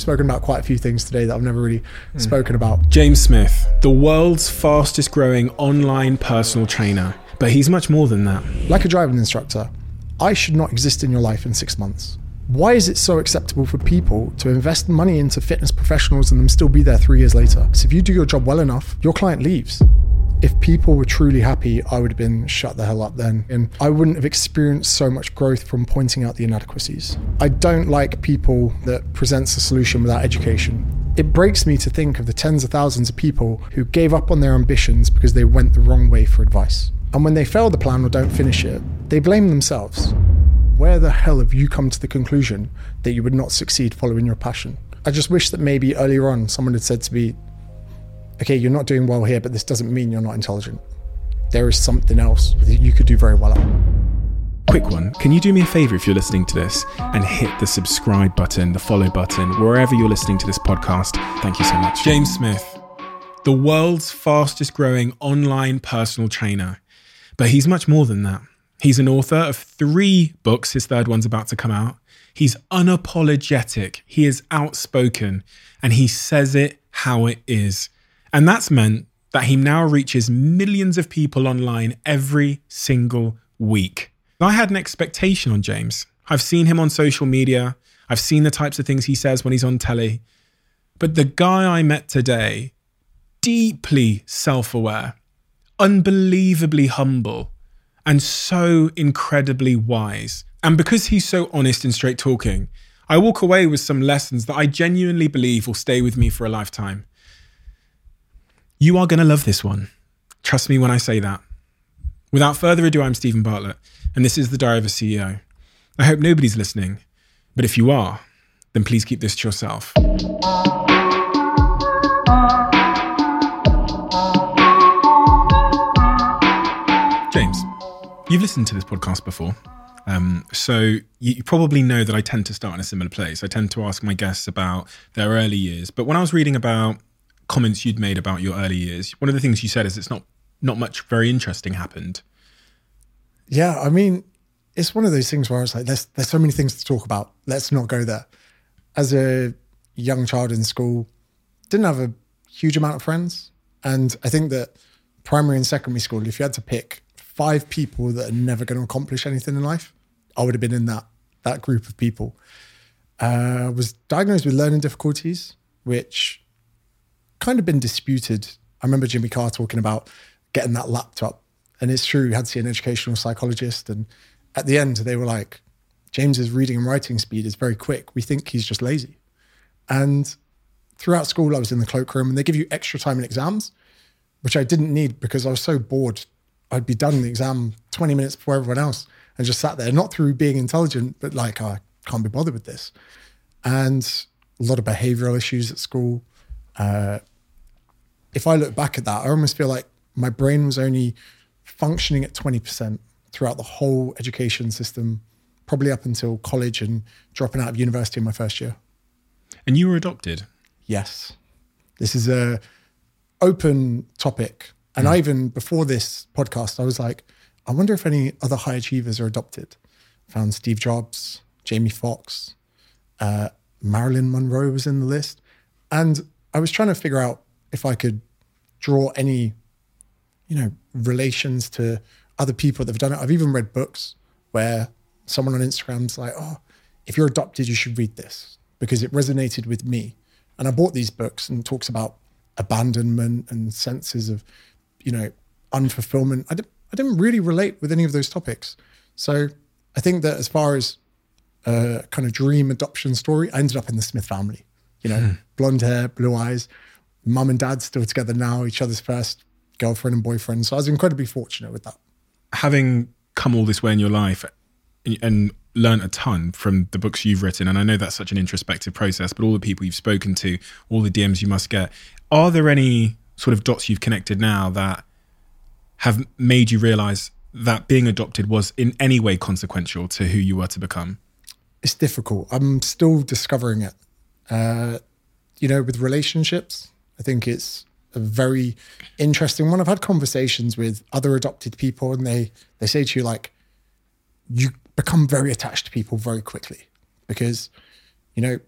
spoken about quite a few things today that I've never really spoken about. James Smith, the world's fastest growing online personal trainer, but he's much more than that. Like a driving instructor, I should not exist in your life in 6 months. Why is it so acceptable for people to invest money into fitness professionals and them still be there 3 years later? So if you do your job well enough, your client leaves. If people were truly happy, I would have been shut the hell up then. And I wouldn't have experienced so much growth from pointing out the inadequacies. I don't like people that presents a solution without education. It breaks me to think of the tens of thousands of people who gave up on their ambitions because they went the wrong way for advice. And when they fail the plan or don't finish it, they blame themselves. Where the hell have you come to the conclusion that you would not succeed following your passion? I just wish that maybe earlier on someone had said to me, okay, you're not doing well here, but this doesn't mean you're not intelligent. There is something else that you could do very well at. Quick one, can you do me a favor if you're listening to this and hit the subscribe button, the follow button, wherever you're listening to this podcast? Thank you so much. James Smith, the world's fastest growing online personal trainer, but he's much more than that. He's an author of 3 books. His third one's about to come out. He's unapologetic. He is outspoken and he says it how it is. And that's meant that he now reaches millions of people online every single week. I had an expectation on James. I've seen him on social media. I've seen the types of things he says when he's on telly. But the guy I met today, deeply self-aware, unbelievably humble, and so incredibly wise. And because he's so honest and straight talking, I walk away with some lessons that I genuinely believe will stay with me for a lifetime. You are going to love this one. Trust me when I say that. Without further ado, I'm Stephen Bartlett, and this is The Diary of a CEO. I hope nobody's listening, but if you are, then please keep this to yourself. James, you've listened to this podcast before, so you probably know that I tend to start in a similar place. I tend to ask my guests about their early years, but when I was reading about comments you'd made about your early years, one of the things you said is it's not much very interesting happened. Yeah, I mean, it's one of those things where I was like, there's so many things to talk about. Let's not go there. As a young child in school, didn't have a huge amount of friends. And I think that primary and secondary school, if you had to pick 5 people that are never going to accomplish anything in life, I would have been in that group of people. Was diagnosed with learning difficulties, which kind of been disputed. I remember Jimmy Carr talking about getting that laptop, and it's true, he had to see an educational psychologist, and at the end they were like, James's reading and writing speed is very quick. We think he's just lazy. And throughout school, I was in the cloakroom and they give you extra time in exams, which I didn't need because I was so bored. I'd be done in the exam 20 minutes before everyone else and just sat there, not through being intelligent, but like, oh, I can't be bothered with this. And a lot of behavioral issues at school. If I look back at that, I almost feel like my brain was only functioning at 20% throughout the whole education system, probably up until college and dropping out of university in my first year. And you were adopted? Yes. This is a open topic. And I even, before this podcast, I was like, I wonder if any other high achievers are adopted. Found Steve Jobs, Jamie Foxx, Marilyn Monroe was in the list. And I was trying to figure out if I could draw any, relations to other people that have done it. I've even read books where someone on Instagram's like, oh, if you're adopted, you should read this because it resonated with me. And I bought these books and talks about abandonment and senses of, unfulfillment. I didn't really relate with any of those topics. So I think that as far as a kind of dream adoption story, I ended up in the Smith family, blonde hair, blue eyes, mum and dad still together now, each other's first girlfriend and boyfriend. So I was incredibly fortunate with that. Having come all this way in your life and learned a ton from the books you've written, and I know that's such an introspective process, but all the people you've spoken to, all the DMs you must get, are there any sort of dots you've connected now that have made you realize that being adopted was in any way consequential to who you were to become? It's difficult. I'm still discovering it. With relationships, I think it's a very interesting one. I've had conversations with other adopted people and they say to you, like, you become very attached to people very quickly because,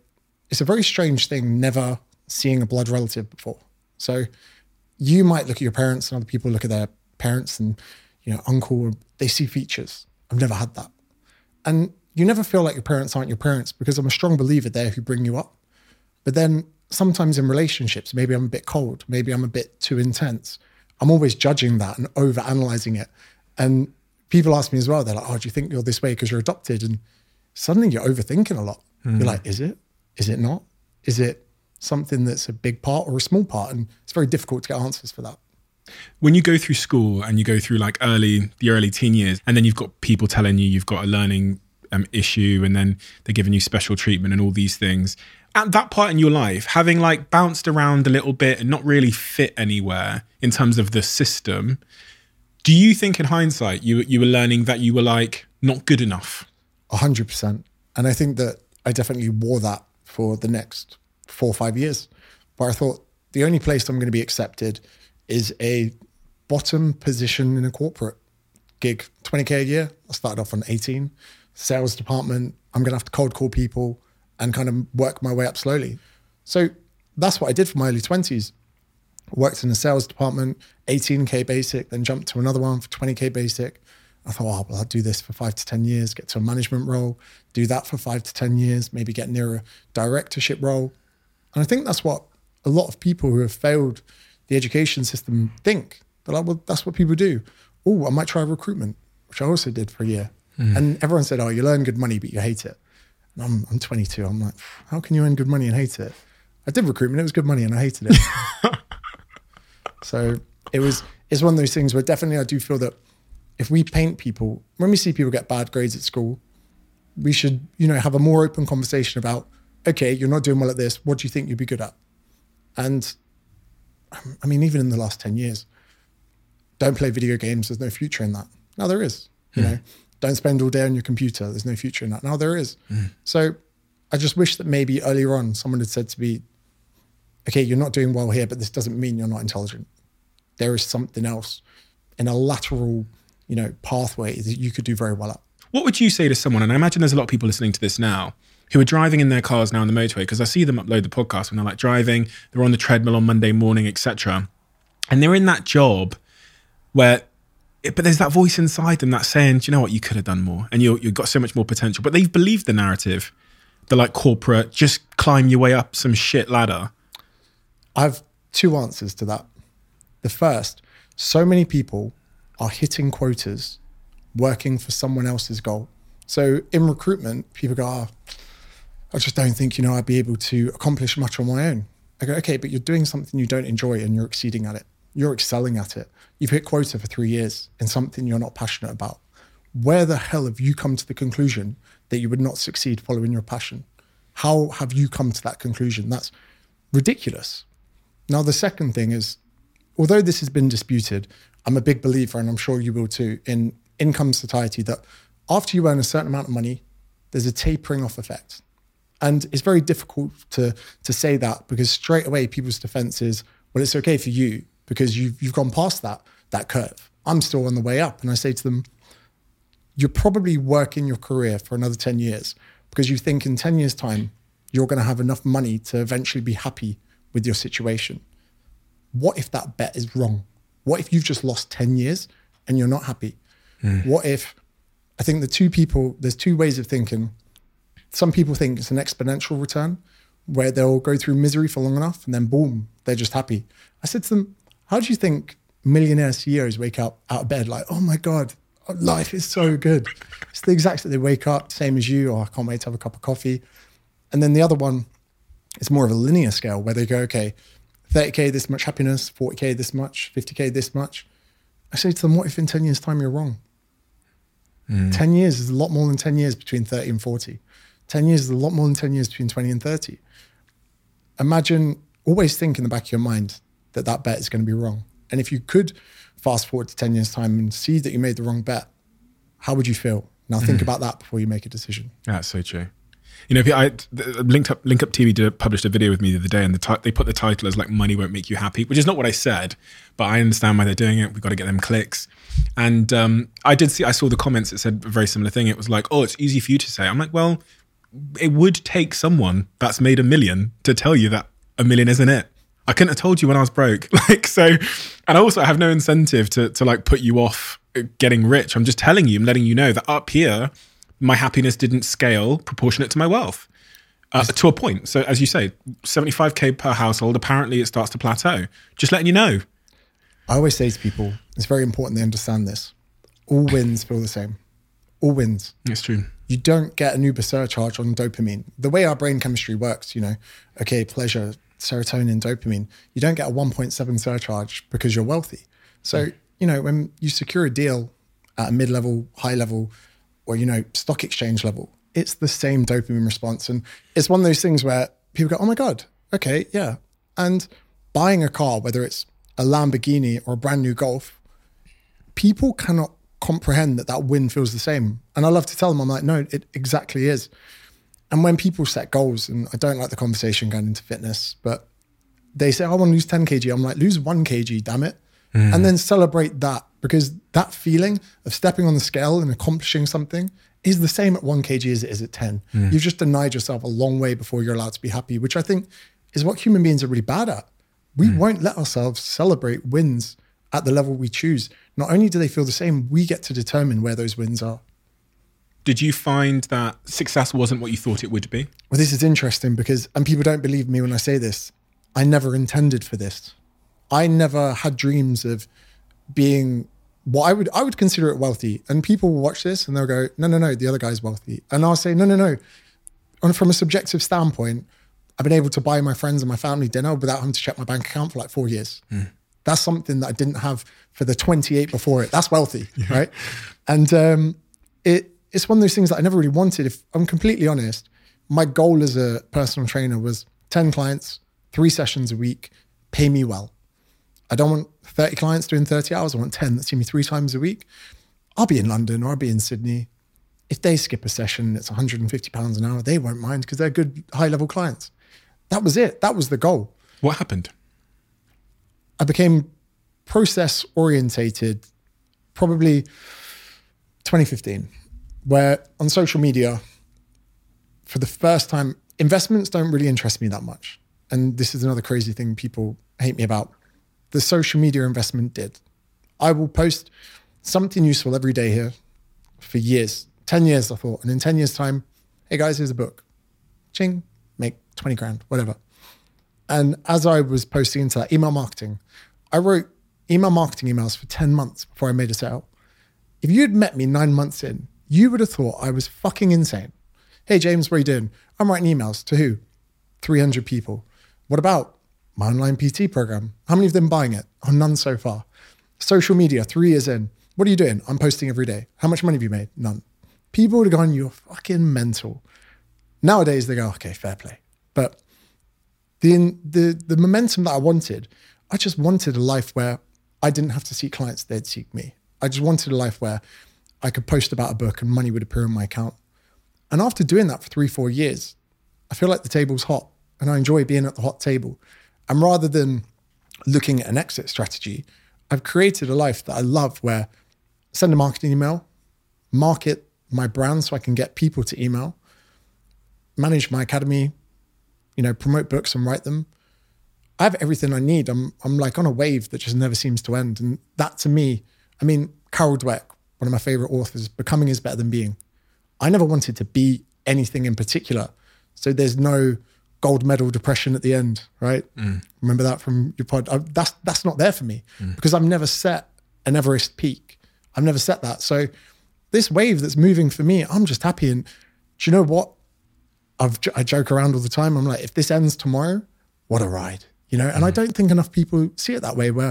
it's a very strange thing never seeing a blood relative before. So you might look at your parents and other people look at their parents and, uncle, they see features. I've never had that. And you never feel like your parents aren't your parents, because I'm a strong believer they're who bring you up. But then sometimes in relationships, maybe I'm a bit cold, maybe I'm a bit too intense. I'm always judging that and over-analyzing it. And people ask me as well, they're like, oh, do you think you're this way because you're adopted? And suddenly you're overthinking a lot. You're like, is it? Is it not? Is it something that's a big part or a small part? And it's very difficult to get answers for that. When you go through school and you go through like the early teen years, and then you've got people telling you've got a learning issue, and then they're giving you special treatment and all these things. At that part in your life, having like bounced around a little bit and not really fit anywhere in terms of the system, do you think in hindsight you were learning that you were like not good enough? 100%. And I think that I definitely wore that for the next 4 or 5 years, where I thought the only place I'm going to be accepted is a bottom position in a corporate gig, 20K a year. I started off on 18, sales department. I'm going to have to cold call people and kind of work my way up slowly. So that's what I did for my early 20s. Worked in the sales department, 18K basic, then jumped to another one for 20K basic. I thought, oh, well, I'll do this for 5 to 10 years, get to a management role, do that for 5 to 10 years, maybe get near a directorship role. And I think that's what a lot of people who have failed the education system think. They're like, well, that's what people do. Oh, I might try recruitment, which I also did for a year. And everyone said, oh, you'll earn good money, but you hate it. And I'm 22. I'm like, how can you earn good money and hate it? I did recruitment. It was good money and I hated it. So it's one of those things where definitely I do feel that if we paint people, when we see people get bad grades at school, we should, have a more open conversation about, okay, you're not doing well at this. What do you think you'd be good at? And I mean, even in the last 10 years, don't play video games. There's no future in that. Now there is, don't spend all day on your computer. There's no future in that. Now there is. So I just wish that maybe earlier on someone had said to me, okay, you're not doing well here, but this doesn't mean you're not intelligent. There is something else in a lateral, pathway that you could do very well at. What would you say to someone, and I imagine there's a lot of people listening to this now, who are driving in their cars now on the motorway, because I see them upload the podcast when they're like driving, they're on the treadmill on Monday morning, etc. And they're in that job where, but there's that voice inside them that's saying, do you know what, you could have done more and you've got so much more potential. But they've believed the narrative, the like corporate, just climb your way up some shit ladder. I have 2 answers to that. The first, so many people are hitting quotas working for someone else's goal. So in recruitment, people go, oh, I just don't think, I'd be able to accomplish much on my own. I go, okay, but you're doing something you don't enjoy and you're exceeding at it. You're excelling at it. You've hit quota for 3 years in something you're not passionate about. Where the hell have you come to the conclusion that you would not succeed following your passion? How have you come to that conclusion? That's ridiculous. Now, the second thing is, although this has been disputed, I'm a big believer, and I'm sure you will too, in income society, that after you earn a certain amount of money, there's a tapering off effect. And it's very difficult to say that, because straight away people's defense is, well, it's okay for you because you've gone past that curve. I'm still on the way up. And I say to them, you're probably working your career for another 10 years because you think in 10 years' time, you're going to have enough money to eventually be happy with your situation. What if that bet is wrong? What if you've just lost 10 years and you're not happy? What if, I think there's 2 ways of thinking. Some people think it's an exponential return where they'll go through misery for long enough and then boom, they're just happy. I said to them, how do you think millionaire CEOs wake up out of bed like, oh my God, life is so good? It's the exact that they wake up, same as you, or I can't wait to have a cup of coffee. And then the other one is more of a linear scale where they go, okay, 30K this much happiness, 40K this much, 50K this much. I say to them, what if in 10 years' time you're wrong? 10 years is a lot more than 10 years between 30 and 40. 10 years is a lot more than 10 years between 20 and 30. Imagine, always think in the back of your mind that bet is going to be wrong. And if you could fast forward to 10 years' time and see that you made the wrong bet, how would you feel? Now think about that before you make a decision. That's so true. Link Up TV published a video with me the other day, and they put the title as like "Money Won't Make You Happy," which is not what I said, but I understand why they're doing it. We've got to get them clicks. And I saw the comments that said a very similar thing. It was like, oh, it's easy for you to say. I'm like, well, it would take someone that's made $1 million to tell you that $1 million isn't it. I couldn't have told you when I was broke. And I also have no incentive to like put you off getting rich. I'm just telling you, I'm letting you know that up here, my happiness didn't scale proportionate to my wealth to a point. So as you say, 75K per household, apparently it starts to plateau. Just letting you know. I always say to people, it's very important they understand this. All wins feel the same. All wins. It's true. You don't get an Uber surcharge on dopamine. The way our brain chemistry works, okay, pleasure, serotonin, dopamine, you don't get a 1.7 surcharge because you're wealthy. So, when you secure a deal at a mid-level, high level, or, stock exchange level, it's the same dopamine response. And it's one of those things where people go, oh my God, okay, yeah. And buying a car, whether it's a Lamborghini or a brand new Golf, people cannot comprehend that win feels the same. And I love to tell them, I'm like, no, it exactly is. And when people set goals, and I don't like the conversation going into fitness, but they say, I want to lose 10 kg. I'm like, lose 1 kg, damn it. And then celebrate that, because that feeling of stepping on the scale and accomplishing something is the same at 1 kg as it is at 10. You've just denied yourself a long way before you're allowed to be happy, which I think is what human beings are really bad at. We won't let ourselves celebrate wins at the level we choose. Not only do they feel the same, we get to determine where those wins are. Did you find that success wasn't what you thought it would be? Well, this is interesting because, and people don't believe me when I say this, I never intended for this. I never had dreams of being what I would consider it wealthy. And people will watch this and they'll go, no, the other guy's wealthy. And I'll say, no. And from a subjective standpoint, I've been able to buy my friends and my family dinner without having to check my bank account for like 4 years. That's something that I didn't have for the 28 before it. That's wealthy, right? And it's one of those things that I never really wanted. If I'm completely honest, my goal as a personal trainer was 10 clients, 3 sessions a week, pay me well. I don't want 30 clients doing 30 hours. I want 10 that see me 3 times a week. I'll be in London or I'll be in Sydney. If they skip a session, it's £150 an hour. They won't mind because they're good high-level clients. That was it. That was the goal. What happened? I became process-orientated probably 2015, where on social media, for the first time, investments don't really interest me that much. And this is another crazy thing people hate me about. The social media investment did. I will post something useful every day here for years, 10 years I thought. And in 10 years time, hey guys, here's a book. Ching, make 20 grand, whatever. And as I was posting into that email marketing, I wrote email marketing emails for 10 months before I made a sale. If you had met me 9 months in, you would have thought I was fucking insane. Hey James, what are you doing? I'm writing emails to who? 300 people. What about my online PT program? How many of them buying it? Oh, none so far. Social media, 3 years in. What are you doing? I'm posting every day. How much money have you made? None. People would have gone, you're fucking mental. Nowadays they go, okay, fair play. But the momentum that I wanted, I just wanted a life where I didn't have to seek clients, they'd seek me. I just wanted a life where I could post about a book and money would appear in my account. And after doing that for 3-4 years, I feel like the table's hot and I enjoy being at the hot table. And rather than looking at an exit strategy, I've created a life that I love where I send a marketing email, market my brand so I can get people to email, manage my academy, promote books and write them. I have everything I need. I'm like on a wave that just never seems to end. And that to me, Carol Dweck, one of my favorite authors, becoming is better than being. I never wanted to be anything in particular. So there's no gold medal depression at the end, right? Remember that from your pod? That's not there for me because I've never set an Everest peak. I've never set that. So this wave that's moving for me, I'm just happy. And do you know what? I joke around all the time. I'm like, if this ends tomorrow, what a ride, And I don't think enough people see it that way where,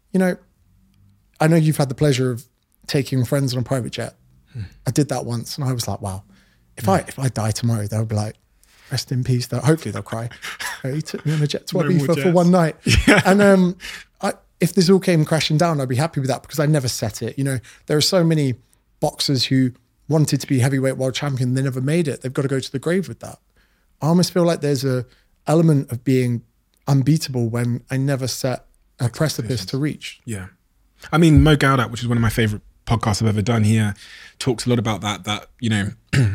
I know you've had the pleasure of taking friends on a private jet. I did that once and I was like, wow, if I die tomorrow, they'll be like, rest in peace. Hopefully they'll cry. He took me on a jet to Ibiza for one night. Yeah. And if this all came crashing down, I'd be happy with that because I never set it. There are so many boxers who wanted to be heavyweight world champion. They never made it. They've got to go to the grave with that. I almost feel like there's a element of being unbeatable when I never set a precipice to reach. Yeah. Mo Gaudat, which is one of my favorite podcasts I've ever done here, talks a lot about that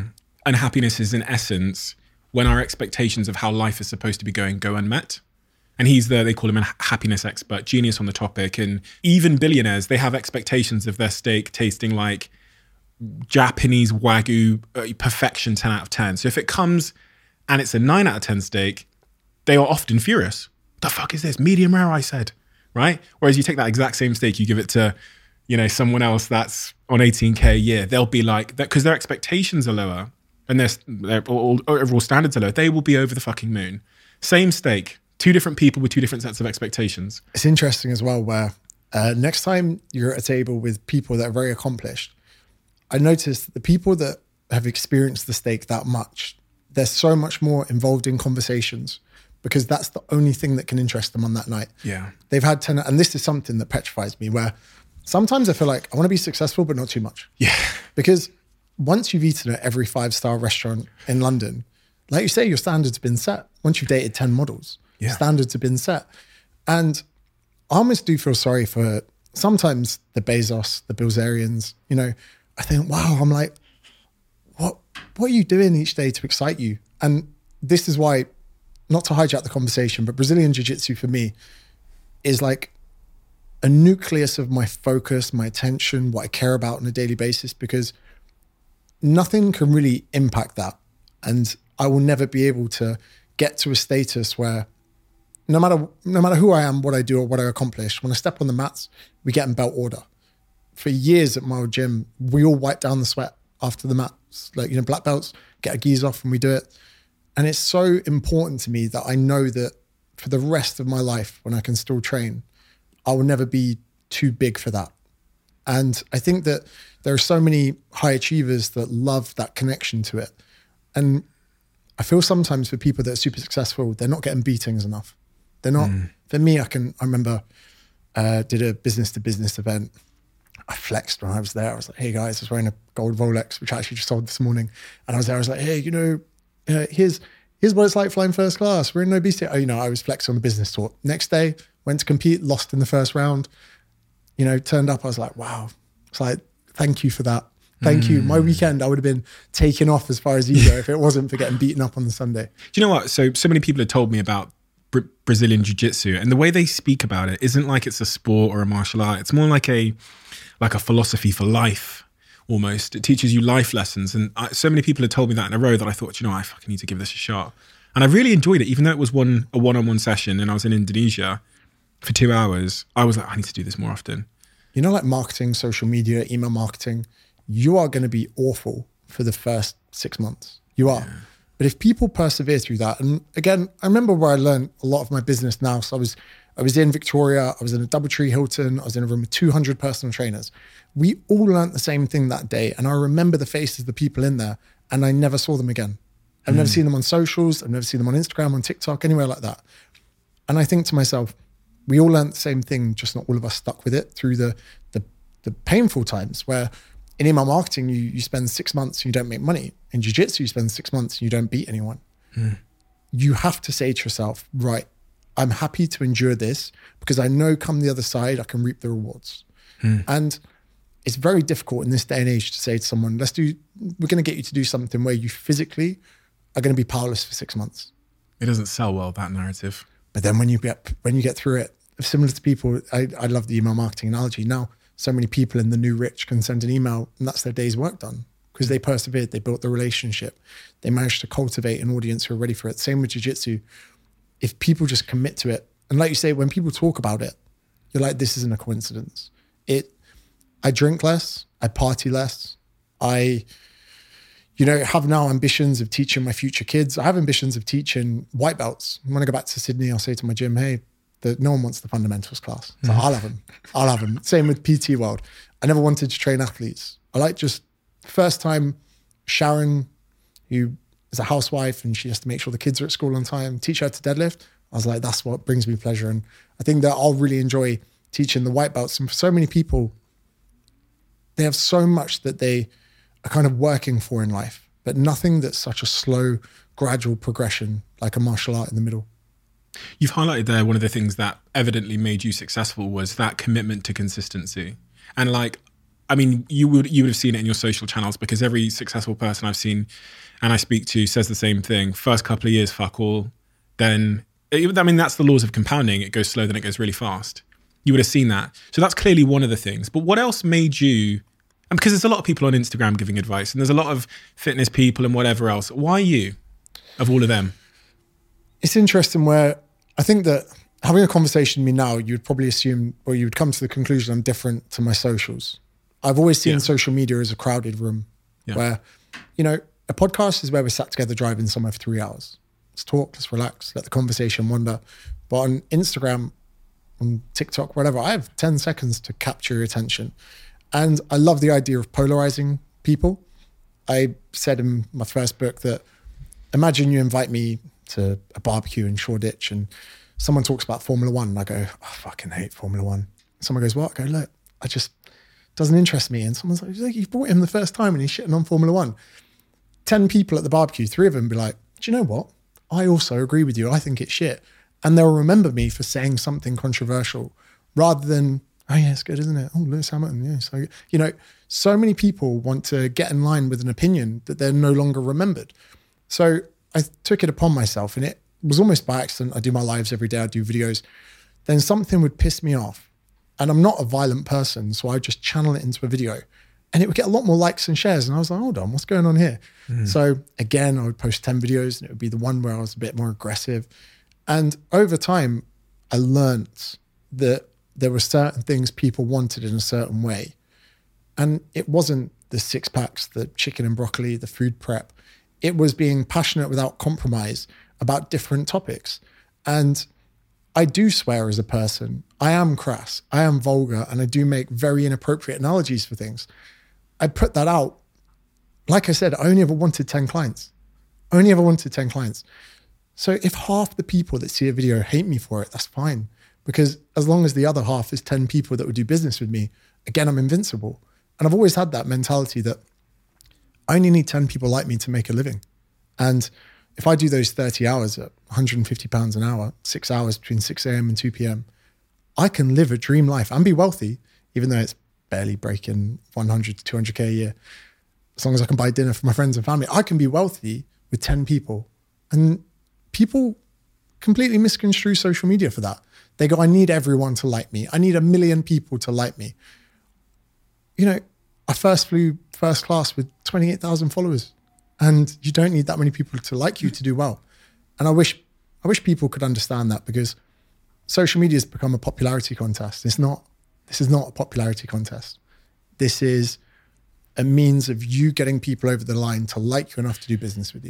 unhappiness is in essence when our expectations of how life is supposed to be going go unmet. And they call him a happiness expert, genius on the topic. And even billionaires, they have expectations of their steak tasting like Japanese Wagyu perfection 10 out of 10. So if it comes and it's a 9 out of 10 steak, they are often furious. The fuck is this? Medium rare, I said, right? Whereas you take that exact same steak, you give it to, someone else that's on 18K a year, they'll be like, that because their expectations are lower and their overall standards are low, they will be over the fucking moon. Same steak, two different people with two different sets of expectations. It's interesting as well where next time you're at a table with people that are very accomplished, I noticed that the people that have experienced the steak that much, they're so much more involved in conversations because that's the only thing that can interest them on that night. Yeah. They've had 10, and this is something that petrifies me where sometimes I feel like I want to be successful, but not too much. Yeah. Because once you've eaten at every 5-star restaurant in London, like you say, your standards have been set. Once you've dated 10 models, standards have been set. And I almost do feel sorry for sometimes the Bezos, the Bilzerians, I think, wow, I'm like, what are you doing each day to excite you? And this is why, not to hijack the conversation, but Brazilian Jiu-Jitsu for me is like a nucleus of my focus, my attention, what I care about on a daily basis, because nothing can really impact that. And I will never be able to get to a status where no matter who I am, what I do or what I accomplish, when I step on the mats, we get in belt order. For years at my old gym, we all wipe down the sweat after the mats. Like, black belts, get our gis off and we do it. And it's so important to me that I know that for the rest of my life, when I can still train, I will never be too big for that. And I think that there are so many high achievers that love that connection to it. And I feel sometimes for people that are super successful, they're not getting beatings enough. They're not, for me, I remember did a business to business event. I flexed when I was there. I was like, hey guys, I was wearing a gold Rolex, which I actually just sold this morning. And I was there, I was like, hey, here's what it's like flying first class. We're in obesity. I was flexing on the business tour. Next day, went to compete, lost in the first round, turned up. I was like, wow. It's like, thank you for that. Thank you. My weekend, I would have been taken off as far as ego if it wasn't for getting beaten up on the Sunday. Do you know what? So many people have told me about Brazilian Jiu-Jitsu, and the way they speak about it isn't like it's a sport or a martial art. It's more like a philosophy for life, almost. It teaches you life lessons. And so many people have told me that in a row that I thought, I fucking need to give this a shot. And I really enjoyed it, even though it was a one-on-one session and I was in Indonesia for 2 hours. I was like, I need to do this more often. Like marketing, social media, email marketing, you are going to be awful for the first 6 months. You are. Yeah. But if people persevere through that, and again, I remember where I learned a lot of my business now. So I was in Victoria, I was in a DoubleTree Hilton, I was in a room with 200 personal trainers. We all learned the same thing that day. And I remember the faces of the people in there, and I never saw them again. I've never seen them on socials. I've never seen them on Instagram, on TikTok, anywhere like that. And I think to myself, we all learned the same thing, just not all of us stuck with it through the painful times where in email marketing, you spend 6 months and you don't make money. In jiu-jitsu, you spend 6 months and you don't beat anyone. You have to say to yourself, right, I'm happy to endure this because I know come the other side, I can reap the rewards. And it's very difficult in this day and age to say to someone, we're going to get you to do something where you physically are going to be powerless for 6 months. It doesn't sell well, that narrative. But then when you get through it, similar to people, I love the email marketing analogy. Now, so many people in the new rich can send an email and that's their day's work done because they persevered, they built the relationship, they managed to cultivate an audience who are ready for it. Same with jiu-jitsu. If people just commit to it, and like you say, when people talk about it, you're like, this isn't a coincidence. I drink less, I party less, I have now ambitions of teaching my future kids. I have ambitions of teaching white belts. When I go back to Sydney, I'll say to my gym, hey, no one wants the fundamentals class. So I'll have them. Same with PT World. I never wanted to train athletes. I like just first time Sharon, who is a housewife and she has to make sure the kids are at school on time, teach her to deadlift. I was like, that's what brings me pleasure. And I think that I'll really enjoy teaching the white belts. And for so many people, they have so much that they are kind of working for in life, but nothing that's such a slow, gradual progression like a martial art in the middle. You've highlighted there one of the things that evidently made you successful was that commitment to consistency. And I mean, you would have seen it in your social channels, because every successful person I've seen and I speak to says the same thing. First couple of years, fuck all. Then, I mean, that's the laws of compounding. It goes slow, then it goes really fast. You would have seen that. So that's clearly one of the things. But what else made you, and because there's a lot of people on Instagram giving advice, and there's a lot of fitness people and whatever else. Why you, of all of them? It's interesting where I think that having a conversation with me now, you'd probably assume, or you would come to the conclusion I'm different to my socials. I've always seen social media as a crowded room where, you know, a podcast is where we're sat together driving somewhere for 3 hours. Let's talk, let's relax, let the conversation wander. But on Instagram, on TikTok, whatever, I have 10 seconds to capture your attention. And I love the idea of polarizing people. I said in my first book that imagine you invite me to a barbecue in Shoreditch and someone talks about Formula One and I go, I fucking hate Formula One. Someone goes, what? I go, look, doesn't interest me. And someone's like, you brought him the first time and he's shitting on Formula One. 10 people at the barbecue, 3 of them be like, do you know what? I also agree with you. I think it's shit. And they'll remember me for saying something controversial rather than, oh yeah, it's good, isn't it? Oh, Lewis Hamilton, yeah. So, you know, so many people want to get in line with an opinion that they're no longer remembered. So I took it upon myself, and it was almost by accident. I do my lives every day, I do videos. Then something would piss me off. And I'm not a violent person, so I just channel it into a video. And it would get a lot more likes and shares. And I was like, hold on, what's going on here? So again, I would post 10 videos and it would be the one where I was a bit more aggressive. And over time, I learned that there were certain things people wanted in a certain way. And it wasn't the 6-packs, the chicken and broccoli, the food prep. It was being passionate without compromise about different topics. And I do swear as a person. I am crass, I am vulgar, and I do make very inappropriate analogies for things. I put that out. Like I said, I only ever wanted 10 clients. So if half the people that see a video hate me for it, that's fine. Because as long as the other half is 10 people that would do business with me, again, I'm invincible. And I've always had that mentality that I only need 10 people like me to make a living. And if I do those 30 hours at £150 an hour, 6 hours between 6 a.m. and 2 p.m., I can live a dream life and be wealthy, even though it's barely breaking 100 to 200K a year. As long as I can buy dinner for my friends and family, I can be wealthy with 10 people. And people completely misconstrue social media for that. They go, I need everyone to like me. I need 1 million people to like me. You know, I first flew first class with 28,000 followers. And you don't need that many people to like you to do well. And I wish people could understand that, because social media has become a popularity contest. This is not a popularity contest. This is a means of you getting people over the line to like you enough to do business with you.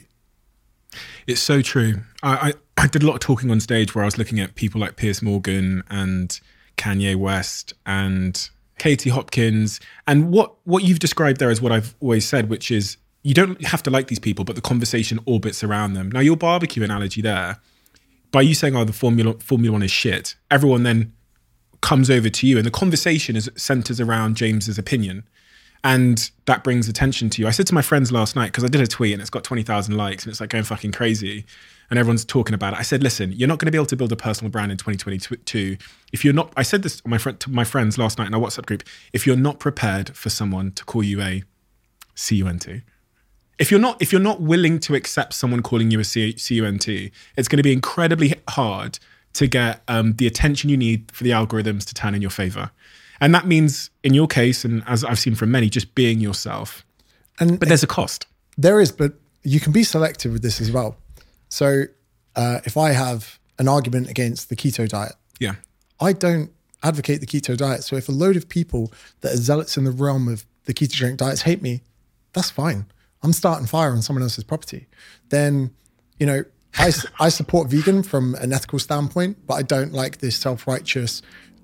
It's so true. I did a lot of talking on stage where I was looking at people like Piers Morgan and Kanye West and Katie Hopkins. And what you've described there is what I've always said, which is you don't have to like these people, but the conversation orbits around them. Now, your barbecue analogy there, by you saying, the Formula One is shit, everyone then comes over to you and the conversation centers around James's opinion. And that brings attention to you. I said to my friends last night, because I did a tweet and it's got 20,000 likes and it's like going fucking crazy and everyone's talking about it. I said, listen, you're not going to be able to build a personal brand in 2022 if you're not, I said this to my friends last night in our WhatsApp group, if you're not prepared for someone to call you a CUNT. If you're not willing to accept someone calling you a CUNT, it's going to be incredibly hard to get the attention you need for the algorithms to turn in your favor. And that means, in your case, and as I've seen from many, just being yourself. But there's a cost. There is, but you can be selective with this as well. So if I have an argument against the keto diet, I don't advocate the keto diet. So if a load of people that are zealots in the realm of the ketogenic diets hate me, that's fine. I'm starting fire on someone else's property. Then, you know, I support vegan from an ethical standpoint, but I don't like this self-righteous,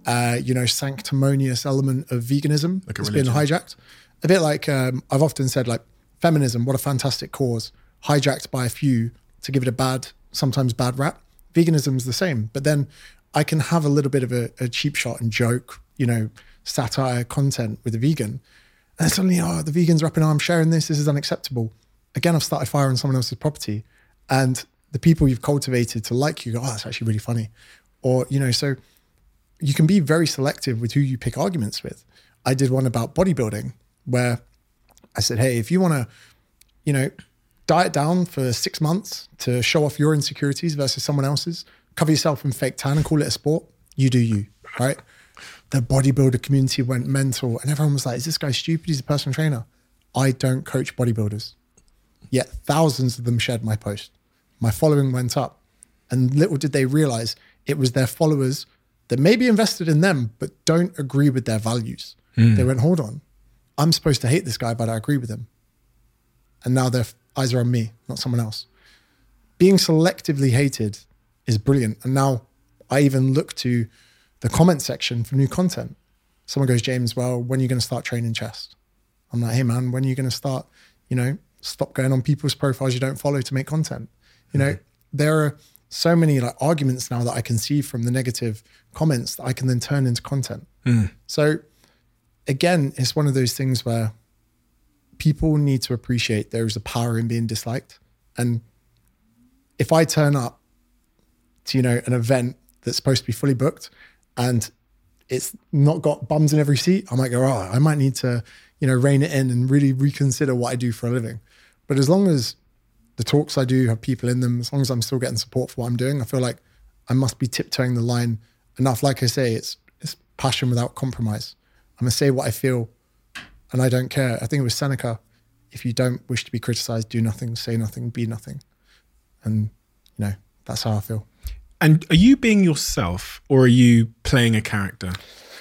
sanctimonious element of veganism that's been hijacked. A bit like I've often said, like, feminism, what a fantastic cause, hijacked by a few to give it a sometimes bad rap. Veganism's the same, but then I can have a little bit of a cheap shot and joke, satire content with a vegan. And suddenly, the vegan's rapping, I'm sharing this is unacceptable. Again, I've started fire on someone else's property. And the people you've cultivated to like you go, that's actually really funny. Or, so you can be very selective with who you pick arguments with. I did one about bodybuilding where I said, hey, if you want to, diet down for 6 months to show off your insecurities versus someone else's, cover yourself in fake tan and call it a sport, you do you, right? The bodybuilder community went mental and everyone was like, is this guy stupid? He's a personal trainer. I don't coach bodybuilders. Yet thousands of them shared my post. My following went up. And little did they realize it was their followers that maybe invested in them, but don't agree with their values. They went, hold on, I'm supposed to hate this guy, but I agree with him. And now their eyes are on me, not someone else. Being selectively hated is brilliant. And now I even look to the comment section for new content. Someone goes, James, well, when are you going to start training chest? I'm like, hey man, when are you going to start, stop going on people's profiles you don't follow to make content? There are so many arguments now that I can see from the negative comments that I can then turn into content. So again, it's one of those things where people need to appreciate there is a power in being disliked. And if I turn up to, an event that's supposed to be fully booked and it's not got bums in every seat, I might go, I might need to, rein it in and really reconsider what I do for a living. But as long as the talks I do have people in them, as long as I'm still getting support for what I'm doing, I feel like I must be tiptoeing the line enough. Like I say, it's passion without compromise. I'm going to say what I feel and I don't care. I think it was Seneca. If you don't wish to be criticized, do nothing, say nothing, be nothing. And, that's how I feel. And are you being yourself or are you playing a character?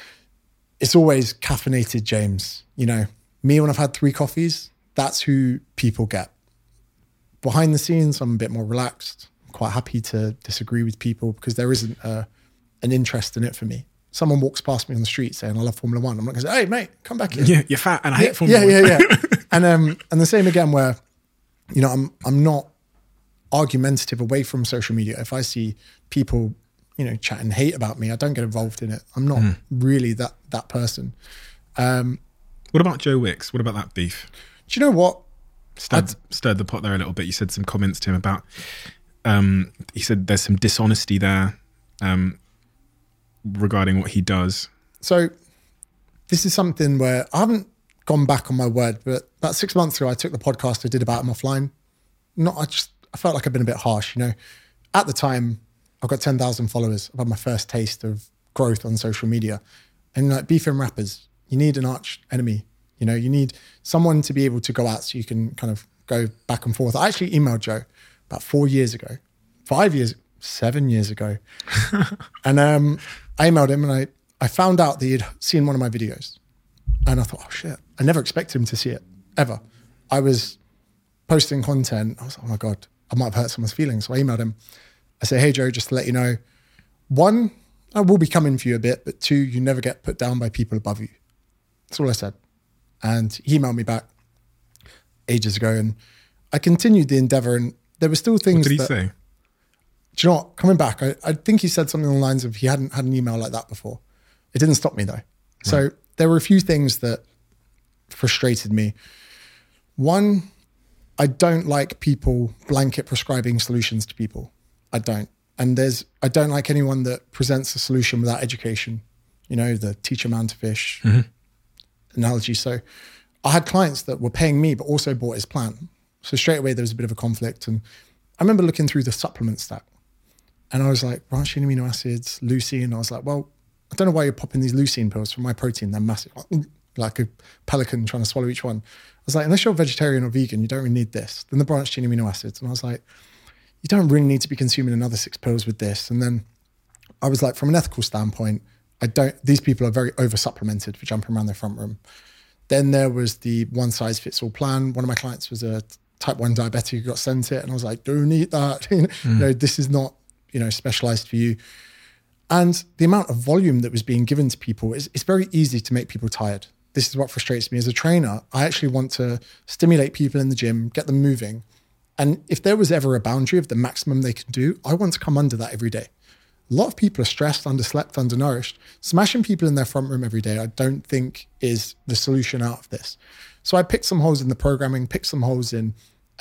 It's always caffeinated, James. Me when I've had 3 coffees, that's who people get. Behind the scenes, I'm a bit more relaxed. I'm quite happy to disagree with people because there isn't an interest in it for me. Someone walks past me on the street saying, I love Formula One. I'm not going to say, hey, mate, come back here. Yeah, you're fat and I hate Formula One. Yeah. And the same again where, I'm not argumentative away from social media. If I see people, chat and hate about me, I don't get involved in it. I'm not really that person. What about Joe Wicks? What about that beef? Do you know what? Stirred the pot there a little bit. You said some comments to him about, he said there's some dishonesty there regarding what he does. So this is something where I haven't gone back on my word, but about 6 months ago, I took the podcast I did about him offline. I felt like I've been a bit harsh, At the time, I've got 10,000 followers. I've had my first taste of growth on social media. And beefing rappers, you need an arch enemy. You need someone to be able to go at so you can kind of go back and forth. I actually emailed Joe about 4 years ago, 7 years ago. And I emailed him and I found out that he'd seen one of my videos. And I thought, oh shit, I never expected him to see it, ever. I was posting content. I was like, oh my God, I might have hurt someone's feelings. So I emailed him. I said, hey Joe, just to let you know, 1, I will be coming for you a bit, but 2, you never get put down by people above you. That's all I said. And he emailed me back ages ago and I continued the endeavor and there were still things. What did he say? Do you know what? Coming back, I think he said something along the lines of he hadn't had an email like that before. It didn't stop me though. Right. So there were a few things that frustrated me. 1, I don't like people blanket prescribing solutions to people. I don't. And I don't like anyone that presents a solution without education. The teach a man to fish analogy. So I had clients that were paying me, but also bought his plan. So straight away, there was a bit of a conflict. And I remember looking through the supplement stack and I was like, branched chain amino acids, leucine. I was like, well, I don't know why you're popping these leucine pills for my protein. They're massive, like a pelican trying to swallow each one. I was like, unless you're vegetarian or vegan, you don't really need this. Then the branched chain amino acids. And I was like, you don't really need to be consuming another 6 pills with this. And then I was like, from an ethical standpoint, these people are very over supplemented for jumping around their front room. Then there was the one size fits all plan. One of my clients was a type 1 diabetic who got sent it. And I was like, don't eat that. This is not, specialized for you. And the amount of volume that was being given to people it's very easy to make people tired. This is what frustrates me as a trainer. I actually want to stimulate people in the gym, get them moving. And if there was ever a boundary of the maximum they can do, I want to come under that every day. A lot of people are stressed, underslept, undernourished. Smashing people in their front room every day, I don't think is the solution out of this. So I picked some holes in the programming, picked some holes in,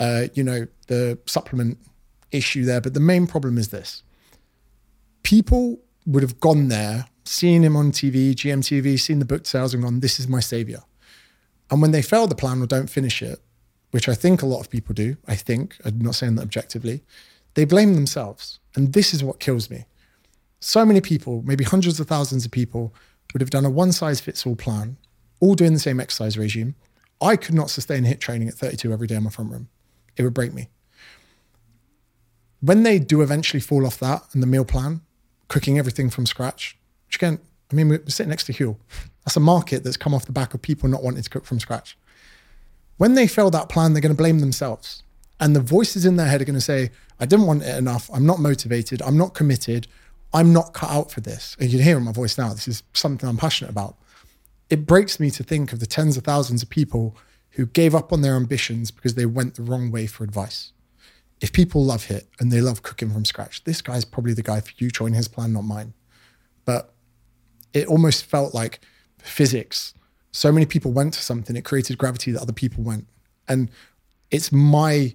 the supplement issue there. But the main problem is this. People would have gone there seen him on TV, GMTV, seen the book sales and gone, this is my savior. And when they fail the plan or don't finish it, which I think a lot of people do, I'm not saying that objectively, they blame themselves. And this is what kills me. So many people, maybe hundreds of thousands of people, would have done a one-size-fits-all plan, all doing the same exercise regime. I could not sustain HIIT training at 32 every day in my front room. It would break me. When they do eventually fall off that and the meal plan, cooking everything from scratch, which again, I mean, we're sitting next to Huel. That's a market that's come off the back of people not wanting to cook from scratch. When they fail that plan, they're going to blame themselves. And the voices in their head are going to say, I didn't want it enough. I'm not motivated. I'm not committed. I'm not cut out for this. And you can hear in my voice now, this is something I'm passionate about. It breaks me to think of the tens of thousands of people who gave up on their ambitions because they went the wrong way for advice. If people love HIIT and they love cooking from scratch, this guy's probably the guy for you. Join his plan, not mine. But it almost felt like physics. So many people went to something, it created gravity that other people went. And it's my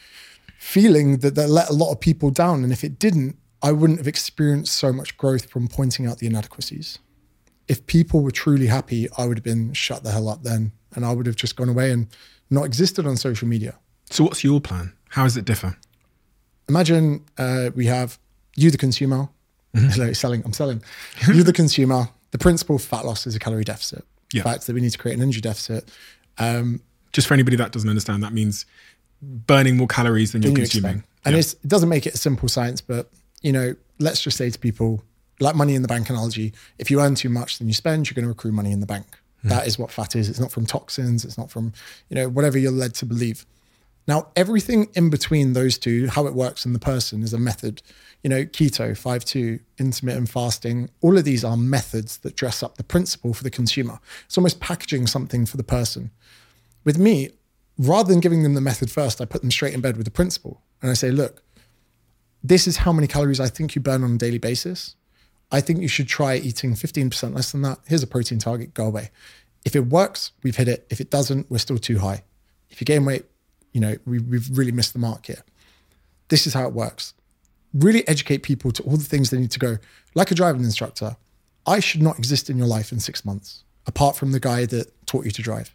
feeling that let a lot of people down. And if it didn't, I wouldn't have experienced so much growth from pointing out the inadequacies. If people were truly happy, I would have been shut the hell up then. And I would have just gone away and not existed on social media. So what's your plan? How does it differ? Imagine we have you, the consumer. Mm-hmm. I'm selling. You, the consumer. The principle of fat loss is a calorie deficit. Yeah. The fact that we need to create an energy deficit. Just for anybody that doesn't understand, that means burning more calories than you're consuming. And it doesn't make it a simple science, but let's just say to people, like money in the bank analogy, if you earn too much than you spend, you're going to accrue money in the bank. That is what fat is. It's not from toxins. It's not from, whatever you're led to believe. Now, everything in between those two, how it works in the person is a method. Keto, 5-2, intermittent fasting, all of these are methods that dress up the principle for the consumer. It's almost packaging something for the person. With me, rather than giving them the method first, I put them straight in bed with the principle. And I say, look, this is how many calories I think you burn on a daily basis. I think you should try eating 15% less than that. Here's a protein target, go away. If it works, we've hit it. If it doesn't, we're still too high. If you gain weight, we've really missed the mark here. This is how it works. Really educate people to all the things they need to go. Like a driving instructor, I should not exist in your life in 6 months, apart from the guy that taught you to drive.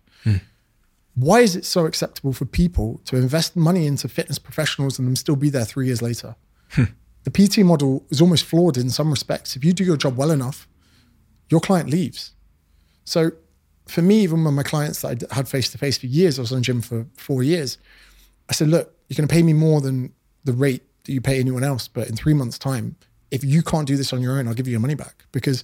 Why is it so acceptable for people to invest money into fitness professionals and them still be there 3 years later? The PT model is almost flawed in some respects. If you do your job well enough, your client leaves. So for me, even when my clients that I had face-to-face for years, I was on gym for 4 years, I said, look, you're going to pay me more than the rate that you pay anyone else. But in 3 months' time, if you can't do this on your own, I'll give you your money back. Because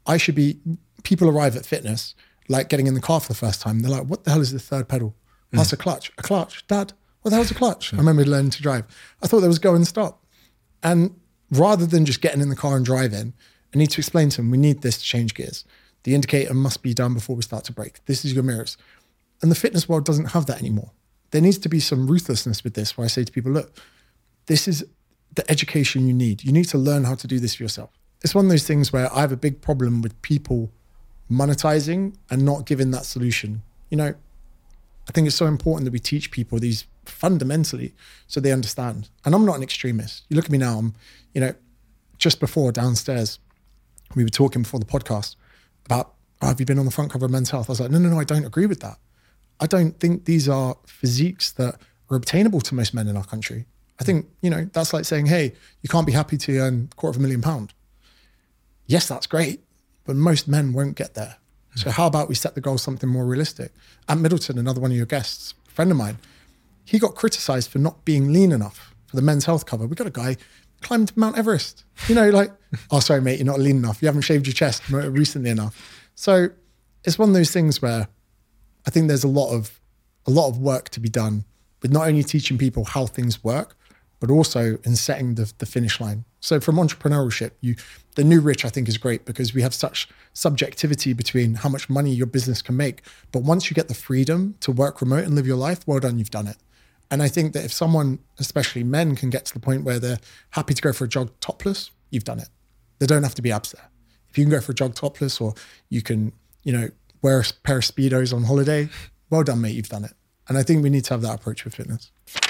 people arrive at fitness, like getting in the car for the first time. They're like, what the hell is the third pedal? That's a clutch. A clutch? Dad, what the hell's a clutch? I remember learning to drive. I thought there was go and stop. And rather than just getting in the car and driving, I need to explain to them, we need this to change gears. The indicator must be done before we start to brake. This is your mirrors. And the fitness world doesn't have that anymore. There needs to be some ruthlessness with this, where I say to people, look, this is the education you need. You need to learn how to do this for yourself. It's one of those things where I have a big problem with people monetizing and not giving that solution. I think it's so important that we teach people these fundamentally so they understand. And I'm not an extremist. You look at me now, I'm, just before downstairs, we were talking before the podcast about, have you been on the front cover of Men's Health? I was like, no, I don't agree with that. I don't think these are physiques that are obtainable to most men in our country. I think, that's like saying, hey, you can't be happy to earn £250,000. Yes, that's great, but most men won't get there. So how about we set the goal something more realistic? Ant Middleton, another one of your guests, a friend of mine, he got criticized for not being lean enough for the Men's Health cover. We got a guy climbing to Mount Everest, oh, sorry, mate, you're not lean enough. You haven't shaved your chest recently enough. So it's one of those things where I think there's a lot of work to be done with not only teaching people how things work, but also in setting the finish line. So from entrepreneurship, the new rich, I think, is great because we have such subjectivity between how much money your business can make. But once you get the freedom to work remote and live your life, well done, you've done it. And I think that if someone, especially men, can get to the point where they're happy to go for a jog topless, you've done it. There don't have to be abs there. If you can go for a jog topless, or you can, wear a pair of Speedos on holiday, well done, mate, you've done it. And I think we need to have that approach with fitness.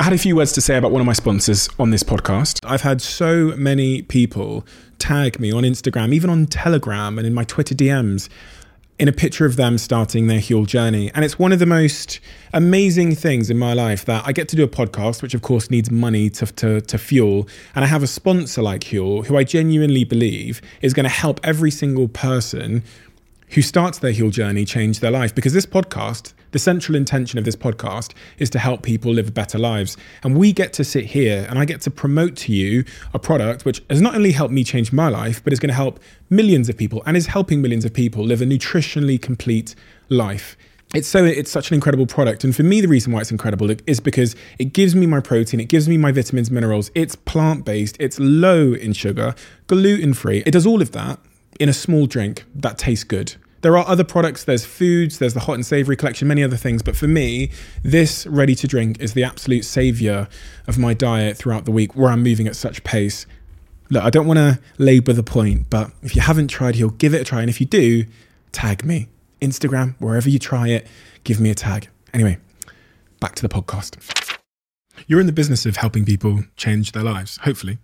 I had a few words to say about one of my sponsors on this podcast. I've had so many people tag me on Instagram, even on Telegram and in my Twitter DMs, in a picture of them starting their Huel journey. And it's one of the most amazing things in my life that I get to do a podcast, which of course needs money to fuel. And I have a sponsor like Huel, who I genuinely believe is going to help every single person who starts their Huel journey change their life. Because this podcast, the central intention of this podcast is to help people live better lives. And we get to sit here and I get to promote to you a product which has not only helped me change my life, but is going to help millions of people and is helping millions of people live a nutritionally complete life. It's such an incredible product. And for me, the reason why it's incredible is because it gives me my protein, it gives me my vitamins, minerals. It's plant-based, it's low in sugar, gluten-free. It does all of that in a small drink that tastes good. There are other products, there's foods, there's the hot and savory collection, many other things. But for me, this ready to drink is the absolute savior of my diet throughout the week where I'm moving at such pace. Look, I don't want to labor the point, but if you haven't tried Huel, give it a try. And if you do, tag me. Instagram, wherever you try it, give me a tag. Anyway, back to the podcast. You're in the business of helping people change their lives, hopefully.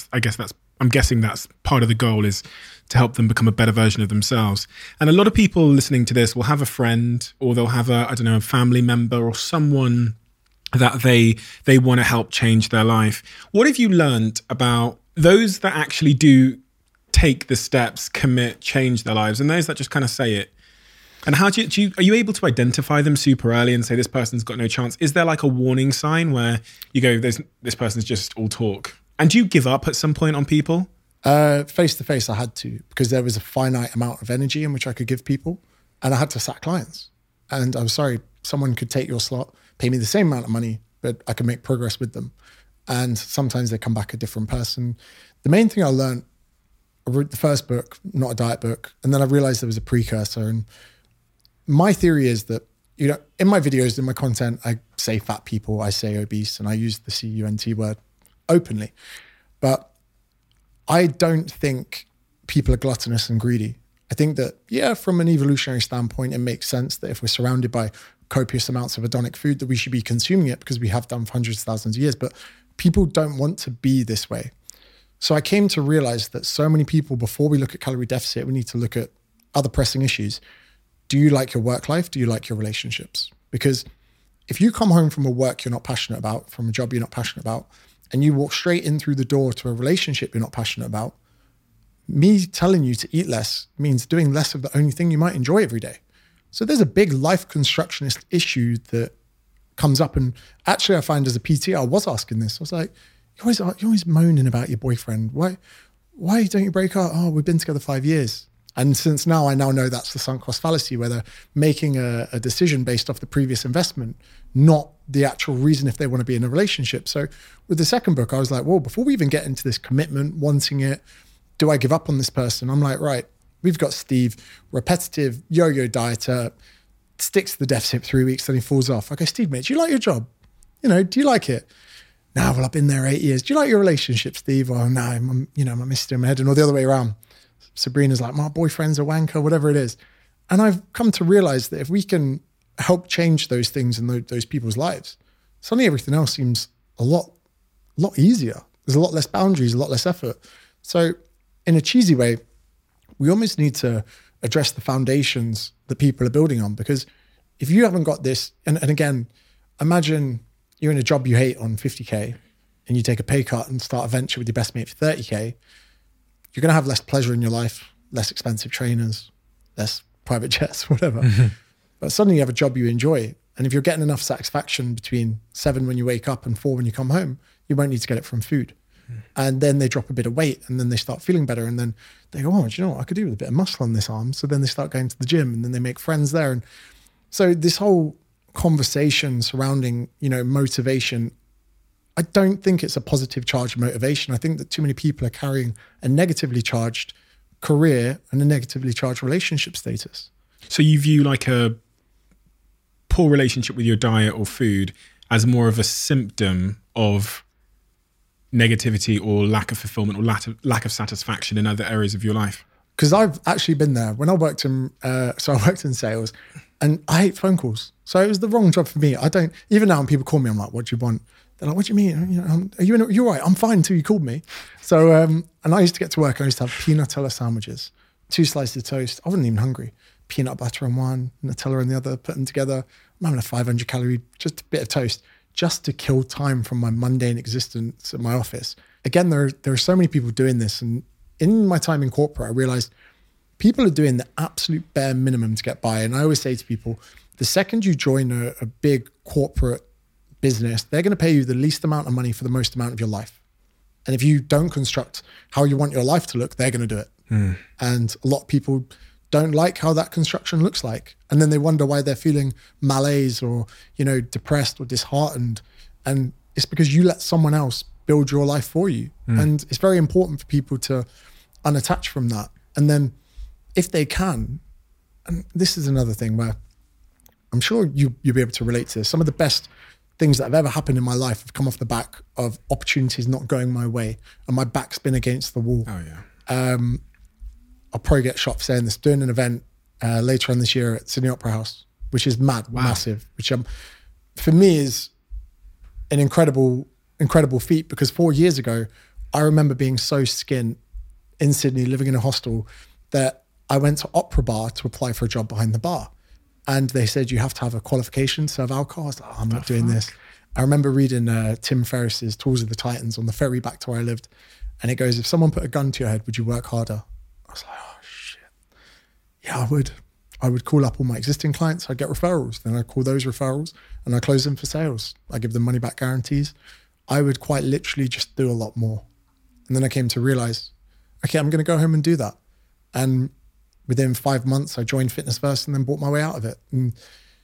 I'm guessing that's part of the goal, is to help them become a better version of themselves. And a lot of people listening to this will have a friend, or they'll have a family member or someone that they want to help change their life. What have you learned about those that actually do take the steps, commit, change their lives, and those that just kind of say it? And how are you able to identify them super early and say this person's got no chance? Is there like a warning sign where you go, this person's just all talk? And do you give up at some point on people? Face to face, I had to, because there was a finite amount of energy in which I could give people, and I had to sack clients. And I'm sorry, someone could take your slot, pay me the same amount of money, but I could make progress with them. And sometimes they come back a different person. The main thing I learned, I wrote the first book, not a diet book, and then I realized there was a precursor. And my theory is that, in my videos, in my content, I say fat people, I say obese, and I use the CUNT word openly. But I don't think people are gluttonous and greedy. I think that, from an evolutionary standpoint, it makes sense that if we're surrounded by copious amounts of hedonic food, that we should be consuming it, because we have done for hundreds of thousands of years. But people don't want to be this way. So I came to realize that so many people, before we look at calorie deficit, we need to look at other pressing issues. Do you like your work life? Do you like your relationships? Because if you come home from a work you're not passionate about, from a job you're not passionate about, and you walk straight in through the door to a relationship you're not passionate about, me telling you to eat less means doing less of the only thing you might enjoy every day. So there's a big life constructionist issue that comes up. And actually I find as a PT, I was asking this. I was like, you're always moaning about your boyfriend. Why don't you break up? Oh, we've been together 5 years. And since I now know that's the sunk cost fallacy, where they're making a decision based off the previous investment, not the actual reason if they want to be in a relationship. So with the second book, I was like, well, before we even get into this commitment, wanting it, do I give up on this person? I'm like, right, we've got Steve, repetitive yo-yo dieter, sticks to the deficit for 3 weeks, then he falls off. I go, Steve, mate, do you like your job? Do you like it? No, well, I've been there 8 years. Do you like your relationship, Steve? Oh, no, I'm Mr. in my head, and all the other way around. Sabrina's like, my boyfriend's a wanker, whatever it is. And I've come to realize that if we can help change those things in those people's lives, suddenly everything else seems a lot easier. There's a lot less boundaries, a lot less effort. So in a cheesy way, we almost need to address the foundations that people are building on, because if you haven't got this, and again, imagine you're in a job you hate on 50K and you take a pay cut and start a venture with your best mate for 30K, you're going to have less pleasure in your life, less expensive trainers, less private jets, whatever. Mm-hmm. But suddenly you have a job you enjoy. And if you're getting enough satisfaction between 7 when you wake up and 4 when you come home, you won't need to get it from food. Mm. And then they drop a bit of weight and then they start feeling better. And then they go, oh, do you know what? I could do with a bit of muscle on this arm. So then they start going to the gym and then they make friends there. And so this whole conversation surrounding, motivation, I don't think it's a positive charged motivation. I think that too many people are carrying a negatively charged career and a negatively charged relationship status. So you view like a poor relationship with your diet or food as more of a symptom of negativity or lack of fulfillment or lack of satisfaction in other areas of your life? Because I've actually been there. When I worked in, I worked in sales, and I hate phone calls. So it was the wrong job for me. Even now when people call me, I'm like, what do you want? They're like, what do you mean? You're right, I'm fine until you called me. So, and I used to get to work and I used to have peanut Nutella sandwiches, 2 slices of toast. I wasn't even hungry. Peanut butter on one, Nutella on the other, put them together. I'm having a 500 calorie, just a bit of toast, just to kill time from my mundane existence at my office. Again, there are so many people doing this. And in my time in corporate, I realized people are doing the absolute bare minimum to get by. And I always say to people, the second you join a big corporate business, they're going to pay you the least amount of money for the most amount of your life. And if you don't construct how you want your life to look, they're going to do it. And a lot of people don't like how that construction looks like. And then they wonder why they're feeling malaise or, depressed or disheartened. And it's because you let someone else build your life for you. And it's very important for people to unattach from that. And then if they can, and this is another thing where I'm sure you'll be able to relate to this. Some of the best things that have ever happened in my life have come off the back of opportunities not going my way and my back's been against the wall. Oh yeah. I'll probably get shot for saying this, doing an event later on this year at Sydney Opera House, which is massive, which for me is an incredible feat, because 4 years ago, I remember being so skint in Sydney, living in a hostel, that I went to Opera Bar to apply for a job behind the bar. And they said, you have to have a qualification to serve alcohol. I was like, I'm not doing this. I remember reading Tim Ferriss's Tools of the Titans on the ferry back to where I lived. And it goes, if someone put a gun to your head, would you work harder? I was like, oh shit. Yeah, I would. I would call up all my existing clients. I'd get referrals. Then I'd call those referrals and I'd close them for sales. I give them money back guarantees. I would quite literally just do a lot more. And then I came to realize, okay, I'm going to go home and do that. And within 5 months, I joined Fitness First and then bought my way out of it. And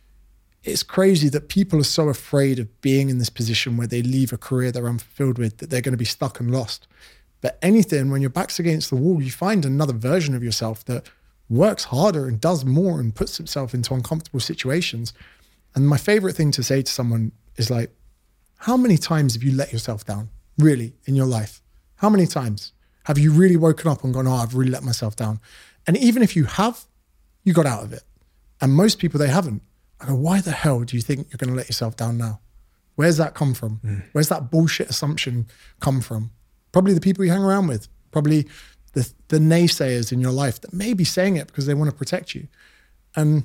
it's crazy that people are so afraid of being in this position where they leave a career they're unfulfilled with, that they're going to be stuck and lost. But anything, when your back's against the wall, you find another version of yourself that works harder and does more and puts itself into uncomfortable situations. And my favorite thing to say to someone is like, how many times have you let yourself down, really, in your life? How many times have you really woken up and gone, oh, I've really let myself down? And even if you have, you got out of it. And most people, they haven't. I go, why the hell do you think you're going to let yourself down now? Where's that come from? Where's that bullshit assumption come from? Probably the people you hang around with, probably the naysayers in your life that may be saying it because they want to protect you. And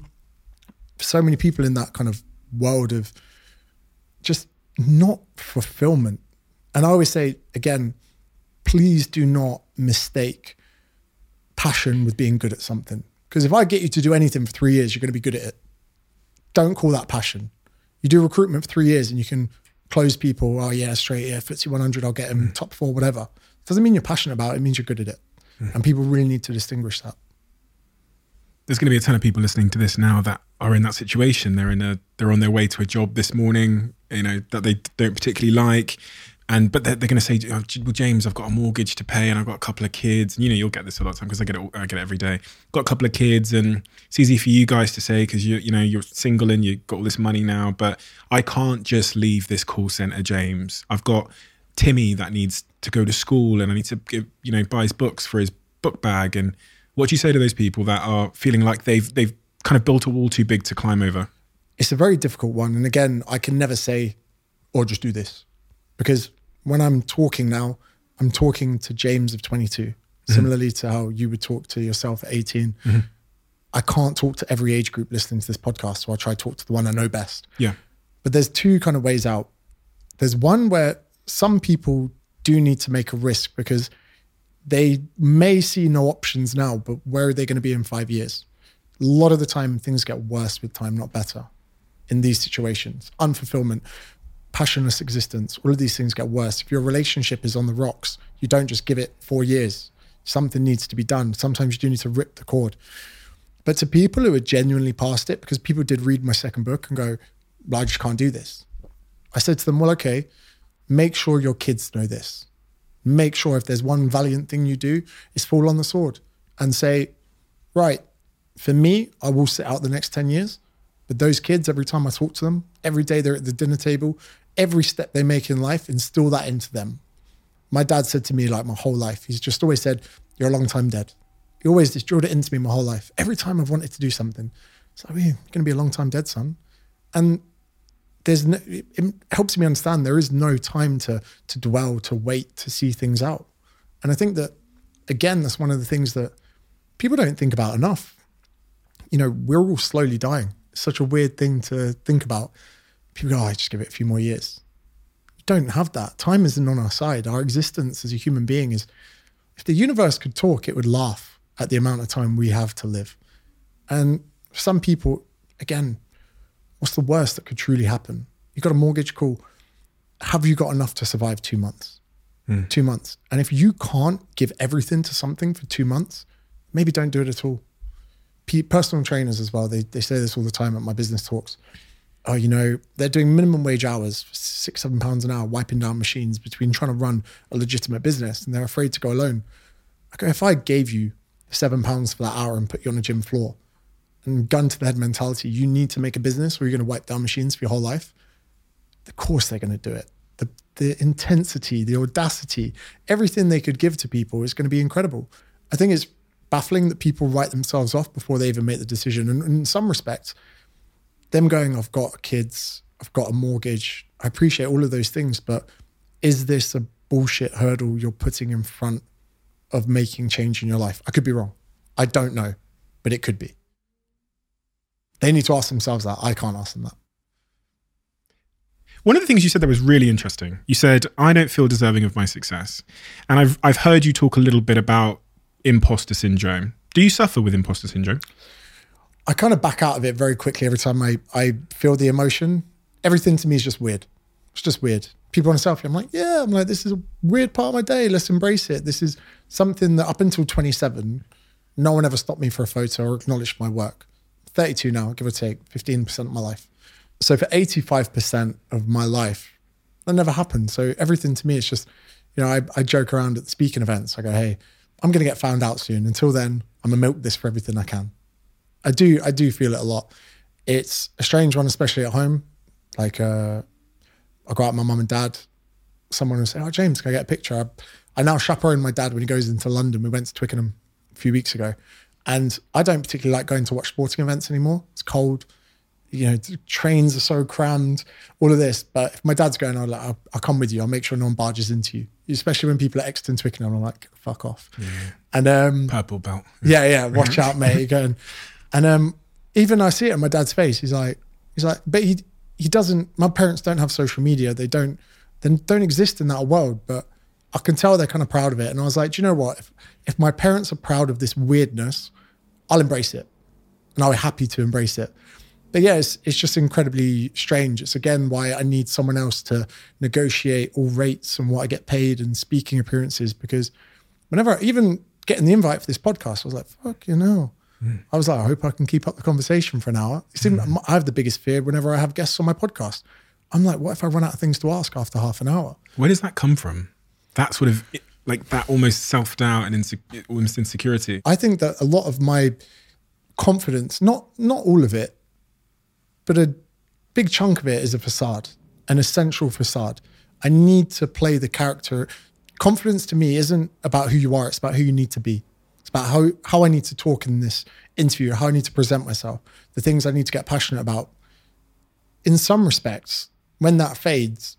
so many people in that kind of world of just not fulfillment. And I always say, again, please do not mistake passion with being good at something. Because if I get you to do anything for 3 years, you're going to be good at it. Don't call that passion. You do recruitment for 3 years and you can close people. Oh yeah, straight, yeah, FTSE 100, I'll get them top 4, whatever. It doesn't mean you're passionate about it. It means you're good at it. And people really need to distinguish that. There's going to be a ton of people listening to this now that are in that situation. They're on their way to a job this morning, that they don't particularly like. But they're going to say, oh, well, James, I've got a mortgage to pay and I've got a couple of kids. And, you'll get this a lot of time because I get it every day. Got a couple of kids, and it's easy for you guys to say because you're single and you've got all this money now. But I can't just leave this call center, James. I've got Timmy that needs to go to school and I need to give, buy his books for his book bag. And what do you say to those people that are feeling like they've kind of built a wall too big to climb over? It's a very difficult one. And again, I can never say, or just do this. Because when I'm talking now, I'm talking to James of 22, similarly to how you would talk to yourself at 18. I can't talk to every age group listening to this podcast, so I'll try to talk to the one I know best. Yeah. But there's two kind of ways out. There's one where some people do need to make a risk because they may see no options now, but where are they going to be in 5 years? A lot of the time, things get worse with time, not better in these situations. Unfulfillment, passionless existence, all of these things get worse. If your relationship is on the rocks, you don't just give it 4 years. Something needs to be done. Sometimes you do need to rip the cord. But to people who are genuinely past it, because people did read my second book and go, well, I just can't do this. I said to them, well, okay, make sure your kids know this. Make sure if there's one valiant thing you do, is fall on the sword and say, right, for me, I will sit out the next 10 years. But those kids, every time I talk to them, every day they're at the dinner table, every step they make in life, instill that into them. My dad said to me, like my whole life, he's just always said, you're a long time dead. He always just drilled it into me my whole life. Every time I've wanted to do something, it's like, you're going to be a long time dead, son. And it helps me understand there is no time to dwell, to wait, to see things out. And I think that, again, that's one of the things that people don't think about enough. We're all slowly dying. It's such a weird thing to think about. People go, I just give it a few more years. You don't have that. Time isn't on our side. Our existence as a human being is, if the universe could talk, it would laugh at the amount of time we have to live. And for some people, again, what's the worst that could truly happen? You got a mortgage, cool. Have you got enough to survive 2 months? 2 months. And if you can't give everything to something for 2 months, maybe don't do it at all. Personal trainers as well, they say this all the time at my business talks. Oh, they're doing minimum wage hours for £6-7 an hour, wiping down machines between trying to run a legitimate business, and they're afraid to go alone. I go, if I gave you £7 for that hour and put you on a gym floor, and gun to the head mentality, you need to make a business or you're going to wipe down machines for your whole life, of course they're going to do it. The intensity, the audacity, everything they could give to people is going to be incredible. I think it's baffling that people write themselves off before they even make the decision. And in some respects, them going, I've got kids, I've got a mortgage, I appreciate all of those things, but is this a bullshit hurdle you're putting in front of making change in your life? I could be wrong. I don't know, but it could be. They need to ask themselves that. I can't ask them that. One of the things you said that was really interesting, you said, I don't feel deserving of my success. And I've heard you talk a little bit about imposter syndrome. Do you suffer with imposter syndrome? I kind of back out of it very quickly every time I feel the emotion. Everything to me is just weird. It's just weird. People want a selfie. I'm like, this is a weird part of my day. Let's embrace it. This is something that up until 27, no one ever stopped me for a photo or acknowledged my work. 32 now, give or take, 15% of my life. So for 85% of my life, that never happened. So everything to me is just, I joke around at the speaking events. I go, hey, I'm going to get found out soon. Until then, I'm going to milk this for everything I can. I do feel it a lot. It's a strange one, especially at home. Like, I go out with my mum and dad. Someone will say, oh, James, can I get a picture? I now chaperone my dad when he goes into London. We went to Twickenham a few weeks ago. And I don't particularly like going to watch sporting events anymore. It's cold. The trains are so crammed, all of this. But if my dad's going, I'll come with you. I'll make sure no one barges into you. Especially when people are Exton, Twickenham, I'm like, fuck off. Yeah. And purple belt. Yeah. Watch out, mate. You're going. And even I see it in my dad's face. He's like, but he doesn't. My parents don't have social media. They don't exist in that world. But I can tell they're kind of proud of it. And I was like, do you know what? If my parents are proud of this weirdness, I'll embrace it. And I'll be happy to embrace it. But yeah, it's just incredibly strange. It's again why I need someone else to negotiate all rates and what I get paid and speaking appearances, because whenever even getting the invite for this podcast, I was like, fuck, I was like, I hope I can keep up the conversation for an hour. I have the biggest fear whenever I have guests on my podcast. I'm like, what if I run out of things to ask after half an hour? Where does that come from? That sort of like that almost self-doubt and almost insecurity. I think that a lot of my confidence, not all of it, but a big chunk of it is a facade, an essential facade. I need to play the character. Confidence to me isn't about who you are. It's about who you need to be. It's about how I need to talk in this interview, how I need to present myself, the things I need to get passionate about. In some respects, when that fades,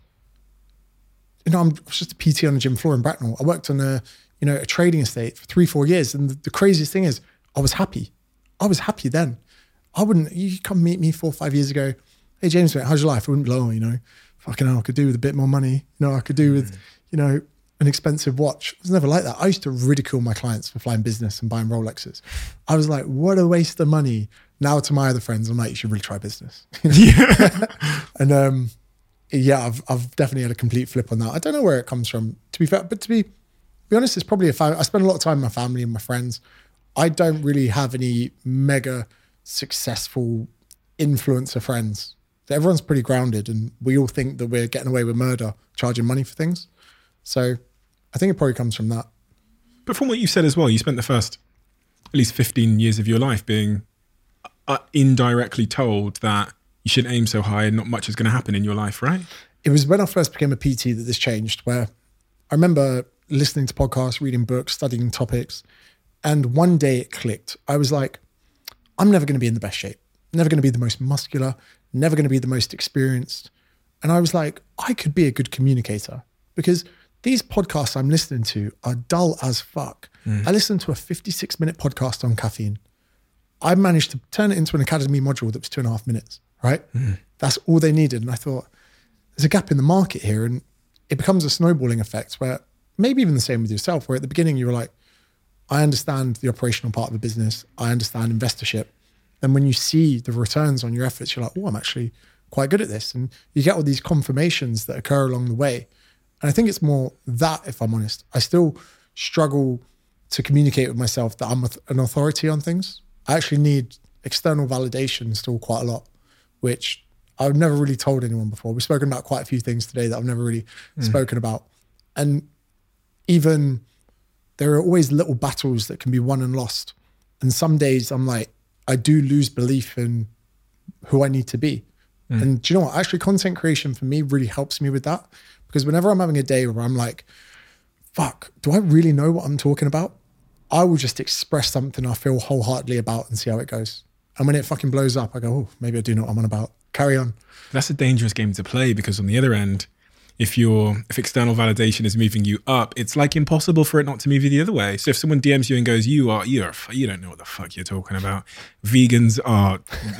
I'm just a PT on a gym floor in Bracknell. I worked on a trading estate for 3-4 years. And the craziest thing is I was happy. I was happy then. You come meet me 4 or 5 years ago. Hey, James, mate, how's your life? I wouldn't blow, fucking hell, I could do with a bit more money. I could do with, an expensive watch. It was never like that. I used to ridicule my clients for flying business and buying Rolexes. I was like, what a waste of money. Now to my other friends, I'm like, you should really try business. And I've definitely had a complete flip on that. I don't know where it comes from, to be fair, but to be honest, it's probably I spend a lot of time with my family and my friends. I don't really have any mega successful influencer friends. Everyone's pretty grounded and we all think that we're getting away with murder, charging money for things. So I think it probably comes from that. But from what you said as well, you spent the first at least 15 years of your life being indirectly told that you should aim so high and not much is going to happen in your life, right? It was when I first became a PT that this changed, where I remember listening to podcasts, reading books, studying topics. And one day it clicked. I was like, I'm never going to be in the best shape, never going to be the most muscular, never going to be the most experienced. And I was like, I could be a good communicator because these podcasts I'm listening to are dull as fuck. I listened to a 56-minute podcast on caffeine. I managed to turn it into an academy module that was 2.5 minutes, right? That's all they needed. And I thought, there's a gap in the market here. And it becomes a snowballing effect where maybe even the same with yourself, where at the beginning you were like, I understand the operational part of a business. I understand investorship. And when you see the returns on your efforts, you're like, oh, I'm actually quite good at this. And you get all these confirmations that occur along the way. And I think it's more that, if I'm honest, I still struggle to communicate with myself that I'm an authority on things. I actually need external validation still quite a lot, which I've never really told anyone before. We've spoken about quite a few things today that I've never really spoken about. And even there are always little battles that can be won and lost. And some days I'm like, I do lose belief in who I need to be. And do you know what? Actually, content creation for me really helps me with that. Because whenever I'm having a day where I'm like, fuck, do I really know what I'm talking about? I will just express something I feel wholeheartedly about and see how it goes. And when it fucking blows up, I go, oh, maybe I do know what I'm on about. Carry on. That's a dangerous game to play because on the other end, if external validation is moving you up, it's like impossible for it not to move you the other way. So if someone DMs you and goes, you don't know what the fuck you're talking about. Vegans are,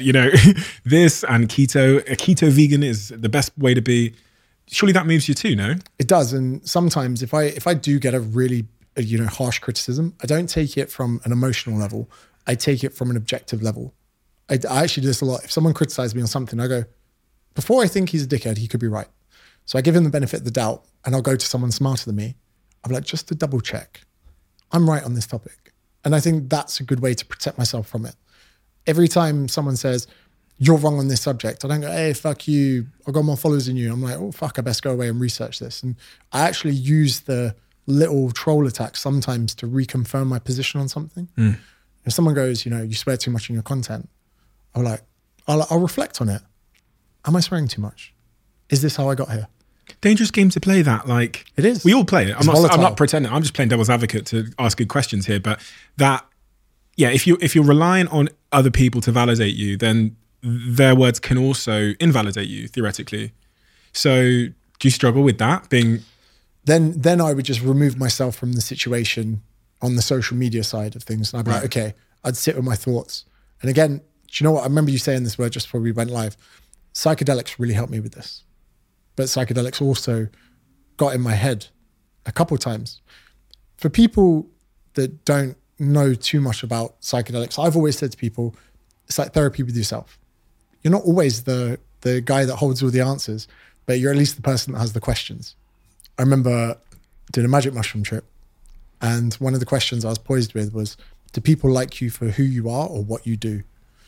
this and keto. A keto vegan is the best way to be. Surely that moves you too, no? It does. And sometimes if I do get a really, harsh criticism, I don't take it from an emotional level. I take it from an objective level. I actually do this a lot. If someone criticizes me on something, I go, before I think he's a dickhead, he could be right. So I give him the benefit of the doubt and I'll go to someone smarter than me. I'm like, just to double check, I'm right on this topic. And I think that's a good way to protect myself from it. Every time someone says, you're wrong on this subject, I don't go, hey, fuck you, I've got more followers than you. I'm like, oh, fuck, I best go away and research this. And I actually use the little troll attack sometimes to reconfirm my position on something. If someone goes, you swear too much in your content, I'm like, I'll reflect on it. Am I swearing too much? Is this how I got here? Dangerous game to play that. Like it is. We all play it. I'm not pretending. I'm just playing devil's advocate to ask good questions here. But that, yeah, if you're relying on other people to validate you, then their words can also invalidate you theoretically. So do you struggle with that being? Then I would just remove myself from the situation on the social media side of things. And I'd be like, okay, I'd sit with my thoughts. And again, do you know what? I remember you saying this word just before we went live. Psychedelics really helped me with this. But psychedelics also got in my head a couple of times. For people that don't know too much about psychedelics, I've always said to people, it's like therapy with yourself. You're not always the guy that holds all the answers, but you're at least the person that has the questions. I remember doing a magic mushroom trip, and one of the questions I was poised with was, do people like you for who you are or what you do?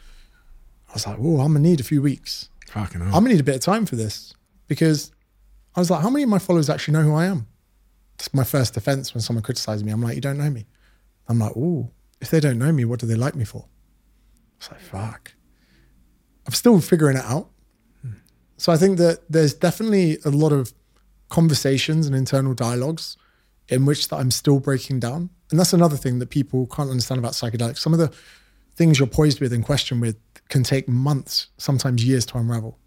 I was like, oh, I'm gonna need a few weeks. Fucking hell. I'm gonna need a bit of time for this. Because I was like, how many of my followers actually know who I am? It's my first defense when someone criticizes me. I'm like, you don't know me. I'm like, oh, if they don't know me, what do they like me for? It's like, fuck. I'm still figuring it out. So I think that there's definitely a lot of conversations and internal dialogues in which that I'm still breaking down. And that's another thing that people can't understand about psychedelics. Some of the things you're poised with and questioned with can take months, sometimes years to unravel.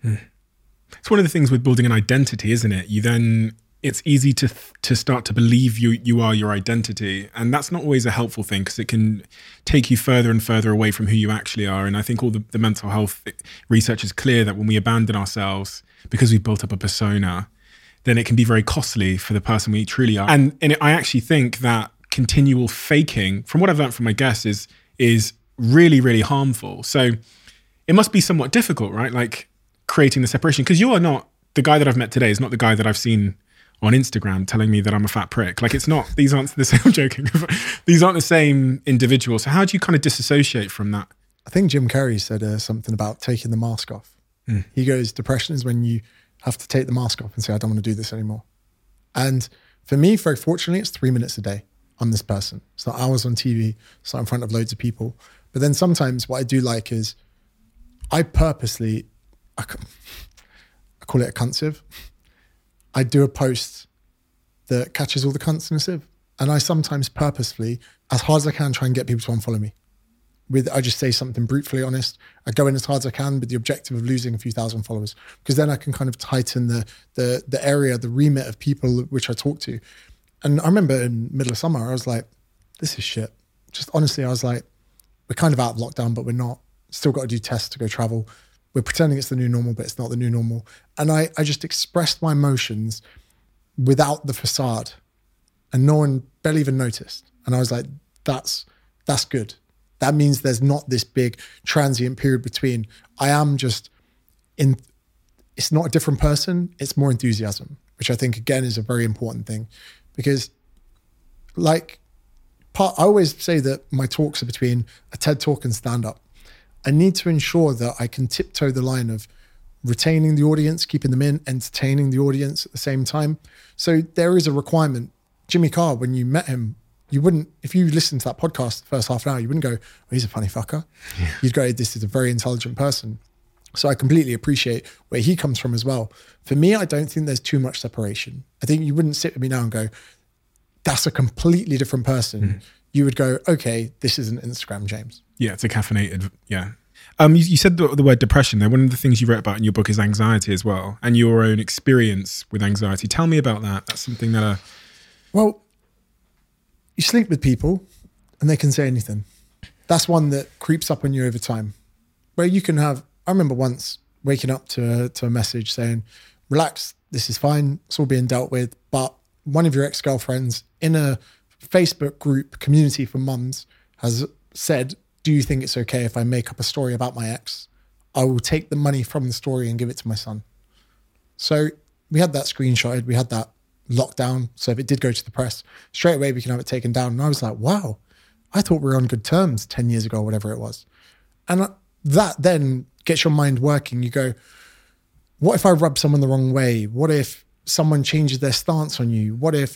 It's one of the things with building an identity, isn't it? It's easy to start to believe you are your identity. And that's not always a helpful thing because it can take you further and further away from who you actually are. And I think all the mental health research is clear that when we abandon ourselves because we've built up a persona, then it can be very costly for the person we truly are. And I actually think that continual faking, from what I've learned from my guests, is really, really harmful. So it must be somewhat difficult, right? Like creating the separation, because you are not, the guy that I've met today is not the guy that I've seen on Instagram telling me that I'm a fat prick. Like it's not, these aren't the same, I'm joking. These aren't the same individuals. So how do you kind of disassociate from that? I think Jim Carrey said something about taking the mask off. He goes, depression is when you have to take the mask off and say, I don't want to do this anymore. And for me, very fortunately, it's 3 minutes a day. I'm this person. It's not hours on TV. It's not in front of loads of people. But then sometimes what I do like is I purposely, I call it a cunt sieve. I do a post that catches all the cunts in a sieve. And I sometimes purposefully, as hard as I can, try and get people to unfollow me. I just say something brutally honest. I go in as hard as I can with the objective of losing a few thousand followers, because then I can kind of tighten the area, the remit of people which I talk to. And I remember in middle of summer, I was like, this is shit. Just honestly, I was like, we're kind of out of lockdown, but we're not. Still got to do tests to go travel. We're pretending it's the new normal, but it's not the new normal. And I just expressed my emotions without the facade, and no one barely even noticed. And I was like, that's good. That means there's not this big transient period between. I am just it's not a different person, it's more enthusiasm, which I think again is a very important thing, because I always say that my talks are between a TED talk and stand-up. I need to ensure that I can tiptoe the line of retaining the audience, keeping them in, entertaining the audience at the same time. So there is a requirement. Jimmy Carr, when you met him, you wouldn't, if you listened to that podcast the first half an hour, you wouldn't go, oh, he's a funny fucker. Yeah. You'd go, this is a very intelligent person. So I completely appreciate where he comes from as well. For me, I don't think there's too much separation. I think you wouldn't sit with me now and go, that's a completely different person. Mm. You would go, okay, this is an Instagram James. Yeah, it's a caffeinated, yeah. You said the word depression there. One of the things you wrote about in your book is anxiety as well, and your own experience with anxiety. Tell me about that. That's something that... Well, you sleep with people and they can say anything. That's one that creeps up on you over time. Where you can have... I remember once waking up to a message saying, relax, this is fine, it's all being dealt with, but one of your ex-girlfriends in a Facebook group community for mums has said, do you think it's okay if I make up a story about my ex? I will take the money from the story and give it to my son. So we had that screenshotted, we had that locked down. So if it did go to the press, straight away we can have it taken down. And I was like, wow, I thought we were on good terms 10 years ago, whatever it was. And that then gets your mind working. You go, what if I rub someone the wrong way? What if someone changes their stance on you? What if,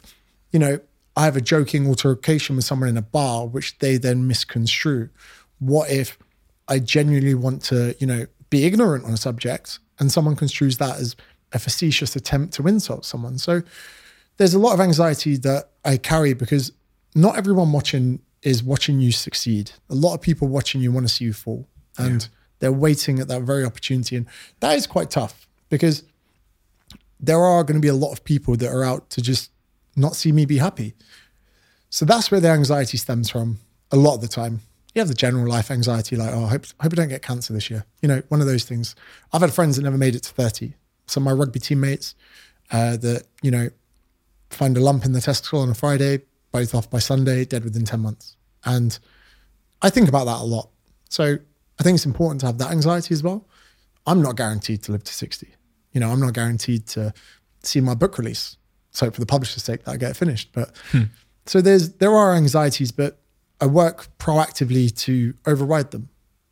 I have a joking altercation with someone in a bar, which they then misconstrue? What if I genuinely want to, be ignorant on a subject and someone construes that as a facetious attempt to insult someone? So there's a lot of anxiety that I carry, because not everyone watching is watching you succeed. A lot of people watching you want to see you fall, and they're waiting at that very opportunity. And that is quite tough, because there are going to be a lot of people that are out to just not see me be happy. So that's where the anxiety stems from a lot of the time. You have the general life anxiety, like, oh, I hope I don't get cancer this year. One of those things. I've had friends that never made it to 30. Some of my rugby teammates that, find a lump in the testicle on a Friday, both off by Sunday, dead within 10 months. And I think about that a lot. So I think it's important to have that anxiety as well. I'm not guaranteed to live to 60. I'm not guaranteed to see my book release. So for the publisher's sake that I get it finished. But so there are anxieties, but I work proactively to override them.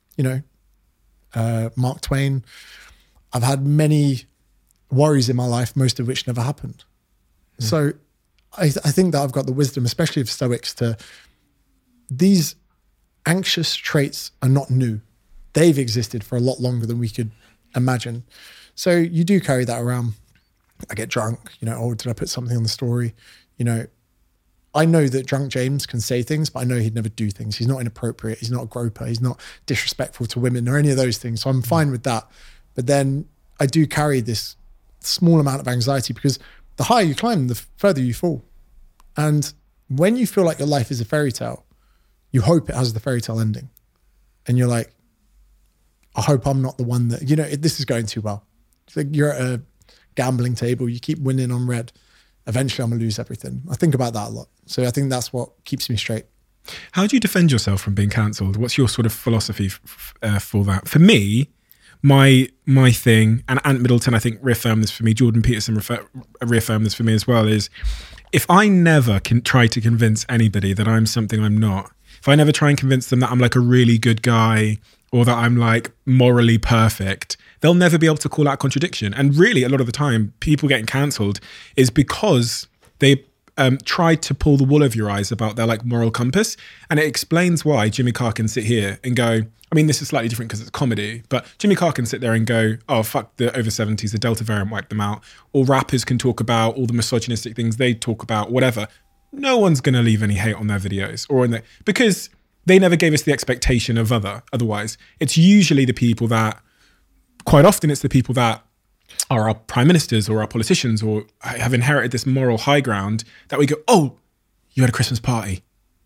Mark Twain, I've had many worries in my life, most of which never happened. So I think that I've got the wisdom, especially of Stoics, to these anxious traits are not new. They've existed for a lot longer than we could imagine. So you do carry that around. I get drunk, oh, did I put something on the story? I know that drunk James can say things, but I know he'd never do things. He's not inappropriate. He's not a groper. He's not disrespectful to women or any of those things. So I'm fine with that. But then I do carry this small amount of anxiety, because the higher you climb, the further you fall. And when you feel like your life is a fairy tale, you hope it has the fairy tale ending. And you're like, I hope I'm not the one that, this is going too well. It's like you're at a gambling table, you keep winning on red. Eventually I'm gonna lose everything. I think about that a lot. So I think that's what keeps me straight. How do you defend yourself from being cancelled? What's your sort of philosophy for that? For me, my thing, and Ant Middleton, I think, reaffirmed this for me, Jordan Peterson reaffirmed this for me as well, is if I never can try to convince anybody that I'm something I'm not, if I never try and convince them that I'm like a really good guy or that I'm like morally perfect, they'll never be able to call out contradiction. And really, a lot of the time, people getting cancelled is because they tried to pull the wool over your eyes about their like moral compass. And it explains why Jimmy Carr can sit here and go, I mean, this is slightly different because it's comedy, but Jimmy Carr can sit there and go, oh, fuck the over 70s, the Delta variant wiped them out. Or rappers can talk about all the misogynistic things they talk about, whatever. No one's going to leave any hate on their videos or in their, because they never gave us the expectation of otherwise. It's usually the people that, quite often it's the people that are our prime ministers or our politicians or have inherited this moral high ground that we go, oh, you had a Christmas party.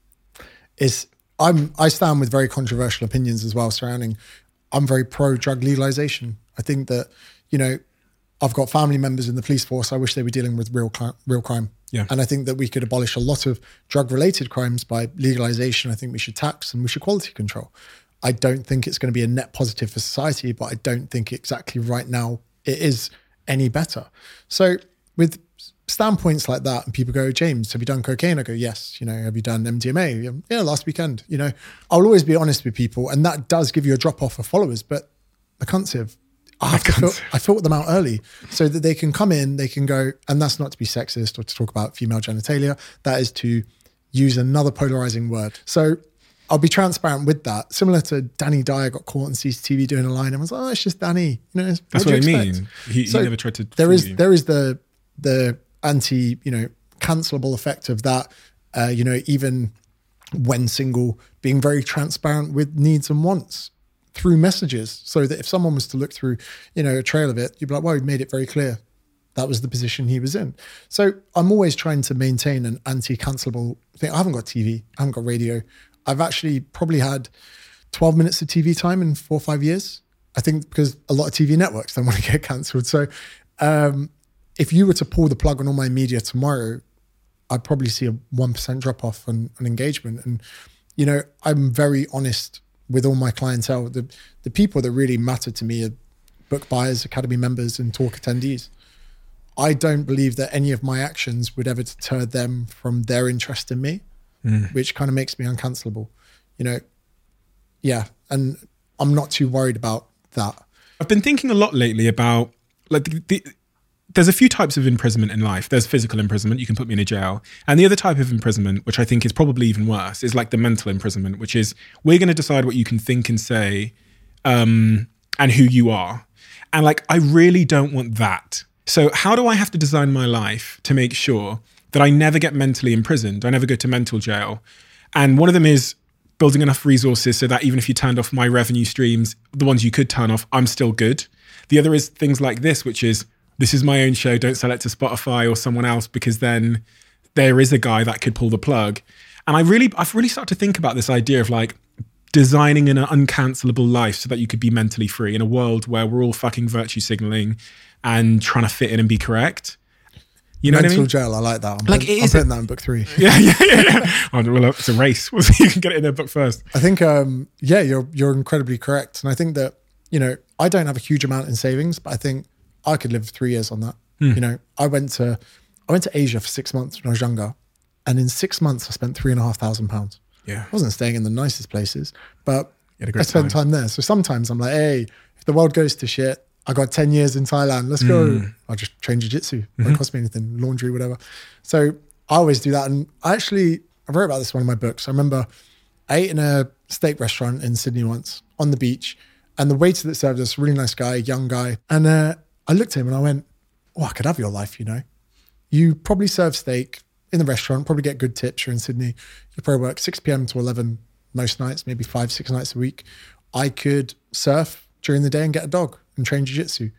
I stand with very controversial opinions as well surrounding, I'm very pro drug legalization. I think that, you know, I've got family members in the police force. I wish they were dealing with real crime. Yeah. And I think that we could abolish a lot of drug related crimes by legalization. I think we should tax and we should quality control. I don't think it's going to be a net positive for society, but I don't think exactly right now it is any better. So with standpoints like that, and people go, James, have you done cocaine? I go, yes. You know, have you done MDMA? Yeah, last weekend. You know, I'll always be honest with people, and that does give you a drop off of followers, but the cunts have, I filter them out early so that they can come in, they can go, and that's not to be sexist or to talk about female genitalia. That is to use another polarizing word. So I'll be transparent with that. Similar to Danny Dyer got caught on CCTV doing a line and was like, oh, it's just Danny. You know, that's what I mean. He never tried to. There is the anti, you know, cancelable effect of that. You know, even when single, being very transparent with needs and wants through messages, so that if someone was to look through, you know, a trail of it, you'd be like, well, he made it very clear that was the position he was in. So I'm always trying to maintain an anti-cancelable thing. I haven't got TV, I haven't got radio. I've actually probably had 12 minutes of TV time in 4 or 5 years. I think because a lot of TV networks don't want to get cancelled. So if you were to pull the plug on all my media tomorrow, I'd probably see a 1% drop off on engagement. And, you know, I'm very honest with all my clientele. The people that really matter to me are book buyers, academy members, and talk attendees. I don't believe that any of my actions would ever deter them from their interest in me, which kind of makes me uncancelable. You know, yeah. And I'm not too worried about that. I've been thinking a lot lately about, like, there's a few types of imprisonment in life. There's physical imprisonment, you can put me in a jail. And the other type of imprisonment, which I think is probably even worse, is like the mental imprisonment, which is we're going to decide what you can think and say and who you are. And like, I really don't want that. So how do I have to design my life to make sure that I never get mentally imprisoned? I never go to mental jail. And one of them is building enough resources so that even if you turned off my revenue streams, the ones you could turn off, I'm still good. The other is things like this, which is, this is my own show, don't sell it to Spotify or someone else, because then there is a guy that could pull the plug. And I've really started to think about this idea of like designing an uncancelable life so that you could be mentally free in a world where we're all fucking virtue signaling and trying to fit in and be correct. You know Mental what I mean? jail, I like that. I'm putting that in book 3. Yeah. Oh, well, it's a race. You can get it in their book first. I think, yeah, you're incredibly correct. And I think that, you know, I don't have a huge amount in savings, but I think I could live 3 years on that. You know, I went to Asia for 6 months when I was younger. And in 6 months, I spent £3,500. Yeah. I wasn't staying in the nicest places, but had a great I spent time there. So sometimes I'm like, hey, if the world goes to shit, I got 10 years in Thailand, let's go. I'll just train jiu-jitsu. It won't cost me anything, laundry, whatever. So I always do that. And I wrote about this in one of my books. I remember I ate in a steak restaurant in Sydney once on the beach, and the waiter that served us, really nice guy, young guy. And I looked at him and I went, oh, I could have your life, you know. You probably serve steak in the restaurant, probably get good tips. You're in Sydney. You probably work 6 p.m. to 11 most nights, maybe 5-6 nights a week. I could surf during the day and get a dog and train jiu-jitsu.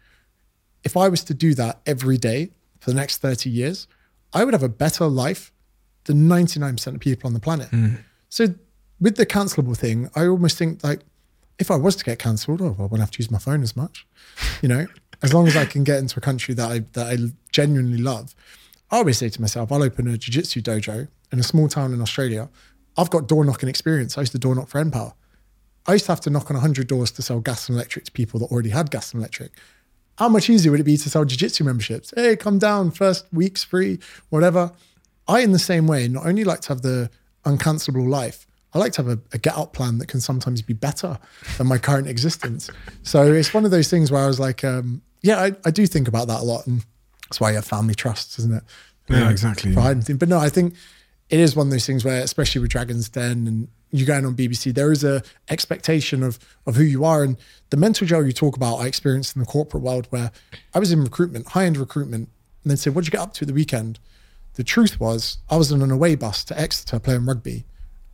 If I was to do that every day for the next 30 years, I would have a better life than 99% of people on the planet. So with the cancelable thing, I almost think like, if I was to get cancelled, I won't have to use my phone as much, you know, as long as I can get into a country that I genuinely love. I always say to myself, I'll open a jiu-jitsu dojo in a small town in Australia. I've got door knocking experience. I used to door knock for Empower. I used to have to knock on 100 doors to sell gas and electric to people that already had gas and electric. How much easier would it be to sell jiu-jitsu memberships? Hey, come down, first week's free, whatever. I, in the same way, not only like to have the uncancelable life, I like to have a get-out plan that can sometimes be better than my current existence. So it's one of those things where I was like, yeah, I do think about that a lot. And that's why you have family trusts, isn't it? Yeah, exactly. For hiding things. But no, I think it is one of those things where, especially with Dragon's Den and you going on BBC, there is a expectation of who you are. And the mental jail you talk about, I experienced in the corporate world where I was in recruitment, high-end recruitment, and they'd say, what'd you get up to at the weekend? The truth was I was on an away bus to Exeter playing rugby.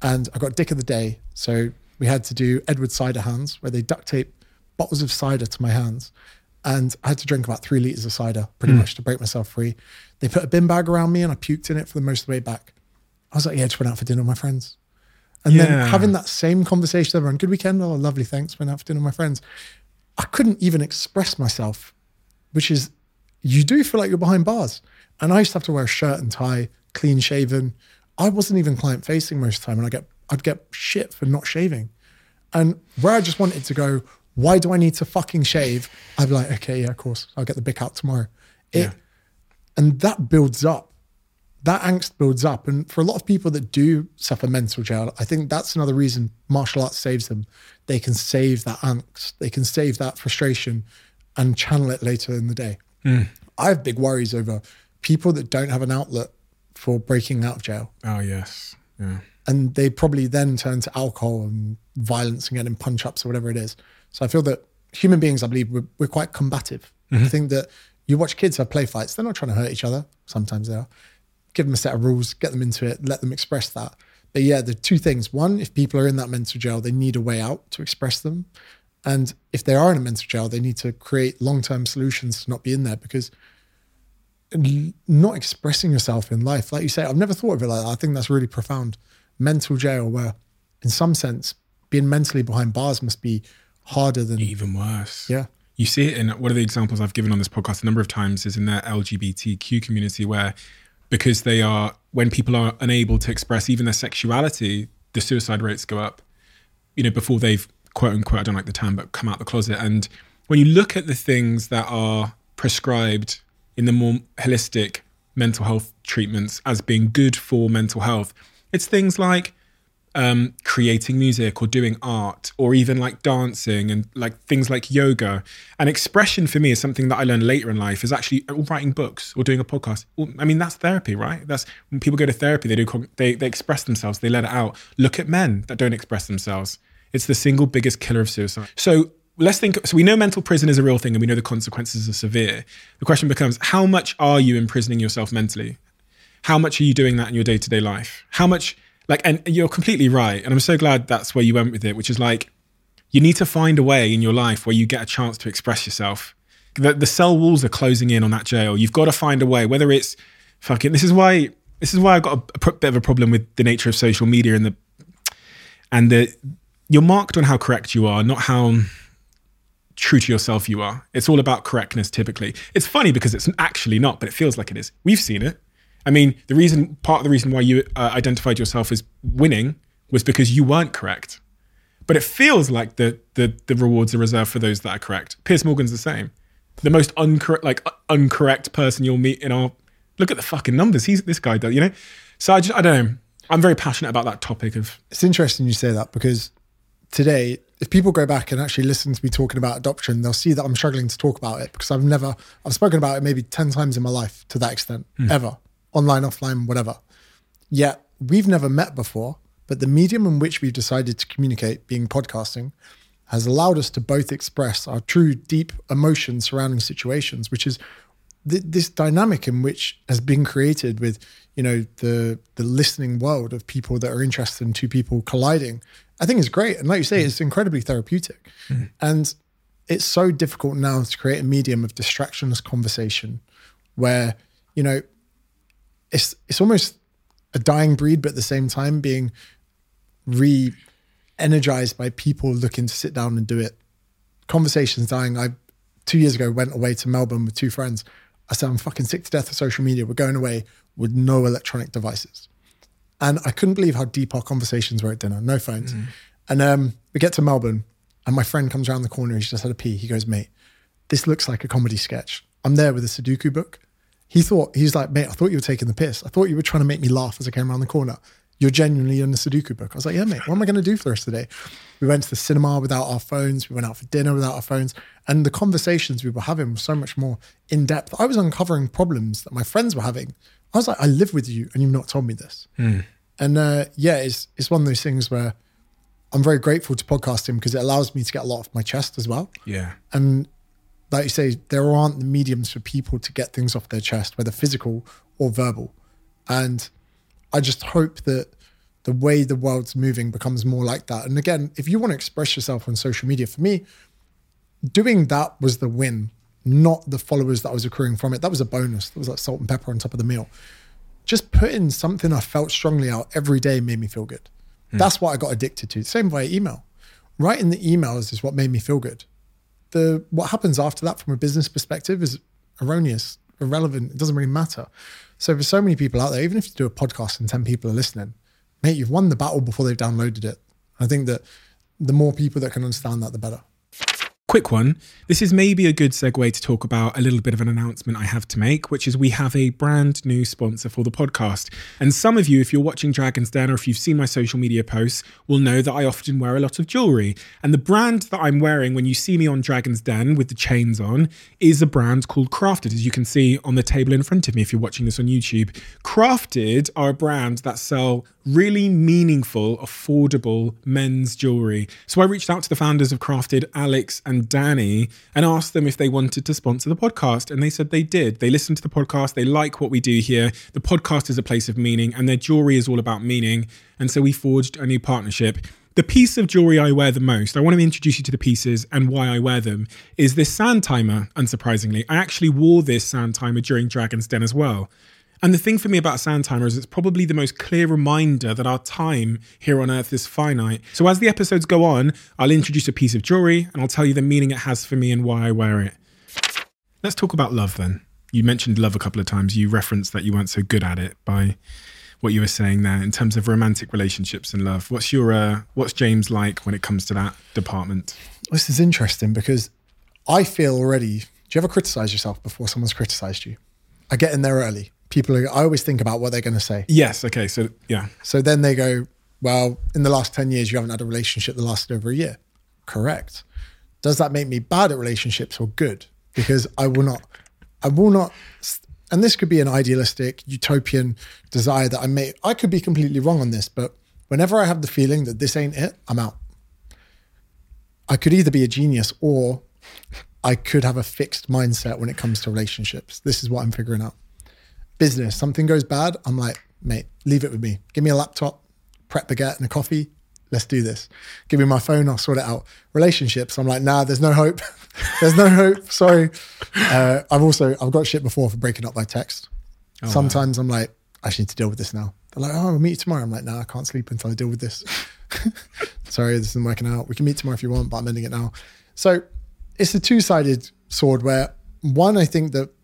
and I got dick of the day. So we had to do Edward cider hands, where they duct tape bottles of cider to my hands. And I had to drink about 3 liters of cider pretty much to break myself free. They put a bin bag around me and I puked in it for the most of the way back. I was like, yeah, I just went out for dinner with my friends. And then having that same conversation with everyone, good weekend, oh, lovely, thanks, went out for dinner with my friends. I couldn't even express myself, which is, you do feel like you're behind bars. And I used to have to wear a shirt and tie, clean shaven. I wasn't even client facing most of the time, and I'd get shit for not shaving. And where I just wanted to go, why do I need to fucking shave? I'd be like, okay, yeah, of course, I'll get the bic out tomorrow. And that builds up. That angst builds up. And for a lot of people that do suffer mental jail, I think that's another reason martial arts saves them. They can save that angst. They can save that frustration and channel it later in the day. I have big worries over people that don't have an outlet for breaking out of jail. Oh, yes. Yeah. And they probably then turn to alcohol and violence and getting punch-ups or whatever it is. So I feel that human beings, I believe, we're quite combative. I think that you watch kids have play fights. They're not trying to hurt each other. Sometimes they are. Give them a set of rules, get them into it, let them express that. But yeah, the two things. One, if people are in that mental jail, they need a way out to express them. And if they are in a mental jail, they need to create long-term solutions to not be in there, because not expressing yourself in life, like you say, I've never thought of it like that. I think that's really profound. Mental jail, where in some sense, being mentally behind bars must be harder than... Even worse. Yeah. You see it in one of the examples I've given on this podcast a number of times is in the LGBTQ community, where because they are, when people are unable to express even their sexuality, the suicide rates go up, before they've, quote unquote, I don't like the term, but come out the closet. And when you look at the things that are prescribed in the more holistic mental health treatments as being good for mental health, it's things like creating music or doing art, or even like dancing, and like things like yoga. And expression for me is something that I learned later in life, is actually writing books or doing a podcast. I mean, that's therapy, right? That's when people go to therapy, they express themselves, they let it out. Look at men that don't express themselves. It's the single biggest killer of suicide. So we know mental prison is a real thing and we know the consequences are severe. The question becomes, how much are you imprisoning yourself mentally? How much are you doing that in your day-to-day life? How much, and you're completely right. And I'm so glad that's where you went with it, which is like, you need to find a way in your life where you get a chance to express yourself. The cell walls are closing in on that jail. You've got to find a way, whether it's this is why I've got a bit of a problem with the nature of social media and you're marked on how correct you are, not how true to yourself you are. It's all about correctness typically. It's funny because it's actually not, but it feels like it is. We've seen it. I mean, part of the reason why you identified yourself as winning was because you weren't correct. But it feels like the rewards are reserved for those that are correct. Piers Morgan's the same. The most uncorrect person you'll meet look at the fucking numbers. This guy does, So I don't know. I'm very passionate about that topic of... It's interesting you say that, because today, if people go back and actually listen to me talking about adoption, they'll see that I'm struggling to talk about it, because I've spoken about it maybe 10 times in my life to that extent, ever. Online, offline, whatever. Yet we've never met before, but the medium in which we've decided to communicate, being podcasting, has allowed us to both express our true deep emotions surrounding situations, which is this dynamic in which has been created with, the listening world of people that are interested in two people colliding. I think is great. And like you say, it's incredibly therapeutic. And it's so difficult now to create a medium of distractionless conversation where, it's almost a dying breed, but at the same time being re-energized by people looking to sit down and do it. Conversations dying. I 2 years ago went away to Melbourne with 2 friends. I said, I'm fucking sick to death of social media. We're going away with no electronic devices. And I couldn't believe how deep our conversations were at dinner. No phones. And we get to Melbourne and my friend comes around the corner. He's just had a pee. He goes, mate, this looks like a comedy sketch. I'm there with a Sudoku book. He's like, mate, I thought you were taking the piss. I thought you were trying to make me laugh as I came around the corner. You're genuinely in the Sudoku book. I was like, yeah, mate, what am I going to do for the rest of the day? We went to the cinema without our phones. We went out for dinner without our phones. And the conversations we were having were so much more in depth. I was uncovering problems that my friends were having. I was like, I live with you and you've not told me this. And it's one of those things where I'm very grateful to podcasting because it allows me to get a lot off my chest as well. Yeah. And like you say, there aren't the mediums for people to get things off their chest, whether physical or verbal. And I just hope that the way the world's moving becomes more like that. And again, if you want to express yourself on social media, for me, doing that was the win, not the followers that was accruing from it. That was a bonus. That was like salt and pepper on top of the meal. Just putting something I felt strongly out every day made me feel good. That's what I got addicted to. Same via email. Writing the emails is what made me feel good. What happens after that from a business perspective is erroneous, irrelevant. It doesn't really matter. So for so many people out there, even if you do a podcast and 10 people are listening, mate, you've won the battle before they've downloaded it. I think that the more people that can understand that, the better. Quick one. This is maybe a good segue to talk about a little bit of an announcement I have to make, which is we have a brand new sponsor for the podcast. And some of you, if you're watching Dragon's Den or if you've seen my social media posts, will know that I often wear a lot of jewelry. And the brand that I'm wearing when you see me on Dragon's Den with the chains on is a brand called Crafted, as you can see on the table in front of me if you're watching this on YouTube. Crafted are a brand that sell really meaningful, affordable men's jewelry. So I reached out to the founders of Crafted, Alex and Danny, and asked them if they wanted to sponsor the podcast. And they said they did. They listened to the podcast. They like what we do here. The podcast is a place of meaning and their jewelry is all about meaning. And so we forged a new partnership. The piece of jewelry I wear the most, I want to introduce you to the pieces and why I wear them, is this sand timer, unsurprisingly. I actually wore this sand timer during Dragon's Den as well. And the thing for me about a sand timer is it's probably the most clear reminder that our time here on Earth is finite. So as the episodes go on, I'll introduce a piece of jewelry and I'll tell you the meaning it has for me and why I wear it. Let's talk about love then. You mentioned love a couple of times. You referenced that you weren't so good at it by what you were saying there in terms of romantic relationships and love. What's James like when it comes to that department? This is interesting because I feel already, do you ever criticize yourself before someone's criticized you? I get in there early. I always think about what they're going to say. Yes. Okay. So, yeah. So then they go, well, in the last 10 years, you haven't had a relationship that lasted over a year. Correct. Does that make me bad at relationships or good? Because I will not, and this could be an idealistic, utopian desire that I could be completely wrong on this, but whenever I have the feeling that this ain't it, I'm out. I could either be a genius or I could have a fixed mindset when it comes to relationships. This is what I'm figuring out. Business, something goes bad, I'm like, mate, leave it with me. Give me a laptop, prep baguette and a coffee. Let's do this. Give me my phone, I'll sort it out. Relationships, I'm like, nah, there's no hope. There's no hope. Sorry. I've got shit before for breaking up by text. Oh, sometimes wow. I'm like, I just need to deal with this now. They're like, oh, we'll meet you tomorrow. I'm like, nah, I can't sleep until I deal with this. Sorry, this isn't working out. We can meet tomorrow if you want, but I'm ending it now. So it's a two-sided sword where one, I think that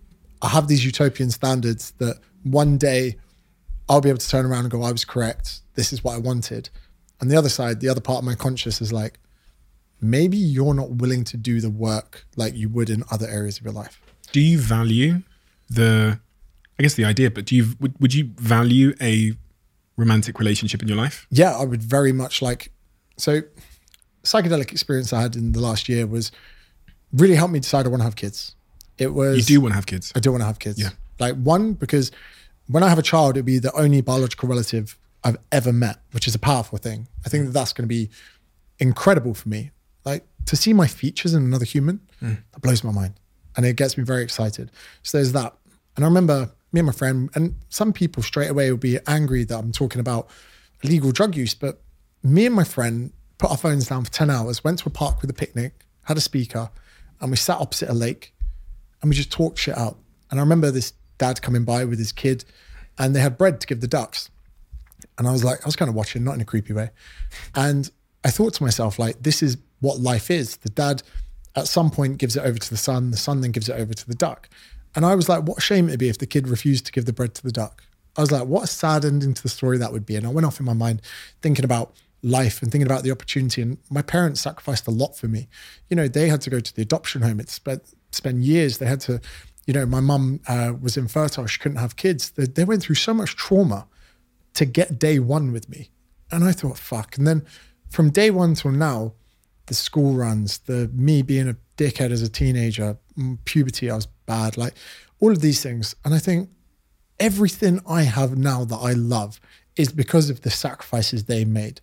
I have these utopian standards that one day I'll be able to turn around and go, I was correct. This is what I wanted. And the other side, the other part of my conscious is like, maybe you're not willing to do the work like you would in other areas of your life. Do you value the idea, but would you value a romantic relationship in your life? Yeah, I would very much like, so psychedelic experience I had in the last year was really helped me decide I want to have kids. You do want to have kids? I do want to have kids. Yeah. Like one, because when I have a child, it'd be the only biological relative I've ever met, which is a powerful thing. I think that that's going to be incredible for me. Like to see my features in another human, that blows my mind. And it gets me very excited. So there's that. And I remember me and my friend, and some people straight away will be angry that I'm talking about illegal drug use, but me and my friend put our phones down for 10 hours, went to a park with a picnic, had a speaker, and we sat opposite a lake. And we just talked shit out. And I remember this dad coming by with his kid and they had bread to give the ducks. And I was kind of watching, not in a creepy way. And I thought to myself, like, this is what life is. The dad at some point gives it over to the son then gives it over to the duck. And I was like, what a shame it'd be if the kid refused to give the bread to the duck. I was like, what a sad ending to the story that would be. And I went off in my mind thinking about life and thinking about the opportunity. And my parents sacrificed a lot for me. You know, they had to go to the adoption home. It's spend years. They had to, you know, my mum was infertile. She couldn't have kids. They went through so much trauma to get day one with me. And I thought, fuck. And then from day one till now, the school runs, me being a dickhead as a teenager, puberty, I was bad, like all of these things. And I think everything I have now that I love is because of the sacrifices they made.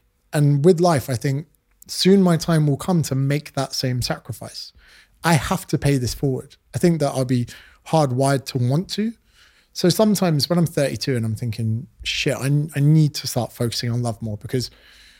And with life, I think soon my time will come to make that same sacrifice. I have to pay this forward. I think that I'll be hardwired to want to. So sometimes when I'm 32 and I'm thinking, shit, I need to start focusing on love more, because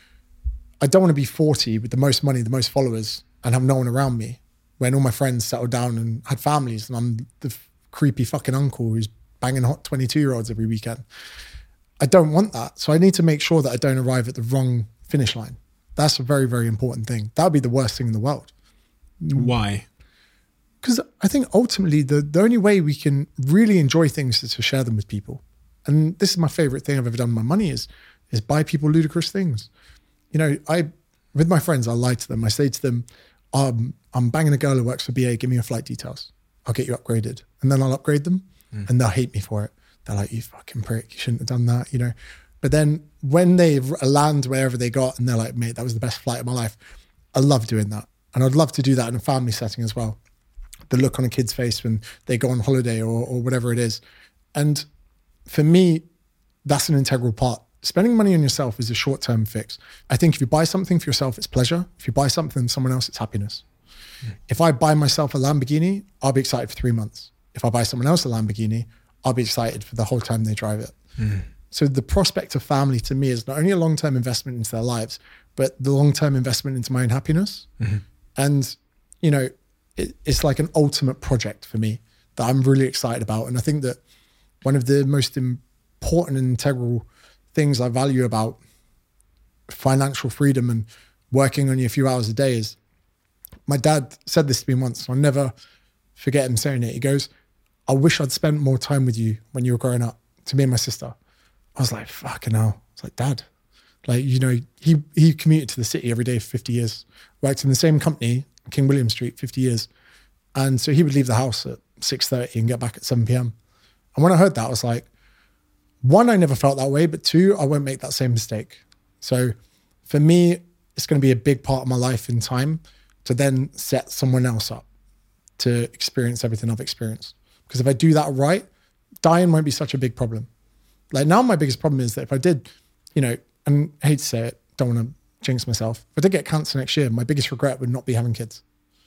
I don't want to be 40 with the most money, the most followers, and have no one around me when all my friends settled down and had families, and I'm the creepy fucking uncle who's banging hot 22-year-olds every weekend. I don't want that. So I need to make sure that I don't arrive at the wrong finish line. That's a very, very important thing. That would be the worst thing in the world. Why? Because I think ultimately the only way we can really enjoy things is to share them with people. And this is my favorite thing I've ever done with my money is buy people ludicrous things. You know, with my friends, I lie to them. I say to them, I'm banging a girl who works for BA, give me your flight details. I'll get you upgraded. And then I'll upgrade them and they'll hate me for it. They're like, you fucking prick, you shouldn't have done that, you know. But then when they land wherever they got and they're like, mate, that was the best flight of my life, I love doing that. And I'd love to do that in a family setting as well. The look on a kid's face when they go on holiday or whatever it is. And for me, that's an integral part. Spending money on yourself is a short-term fix. I think if you buy something for yourself, it's pleasure. If you buy something for someone else, it's happiness. If I buy myself a Lamborghini, I'll be excited for 3 months. If I buy someone else a Lamborghini, I'll be excited for the whole time they drive it. So the prospect of family to me is not only a long-term investment into their lives, but the long-term investment into my own happiness. And, you know, it's like an ultimate project for me that I'm really excited about. And I think that one of the most important and integral things I value about financial freedom and working only a few hours a day is, my dad said this to me once, so I'll never forget him saying it. He goes, I wish I'd spent more time with you when you were growing up, to me and my sister. I was like, fucking hell. It's like, Dad, like, you know, he commuted to the city every day for 50 years, worked in the same company, King William Street, 50 years. And so he would leave the house at 6:30 and get back at 7 p.m. And when I heard that, I was like, one, I never felt that way, but two, I won't make that same mistake. So for me, it's going to be a big part of my life in time to then set someone else up to experience everything I've experienced. Because if I do that right, dying won't be such a big problem. Like now my biggest problem is that if I did, you know, and I hate to say it, don't want to jinx myself, if I did get cancer next year, my biggest regret would not be having kids.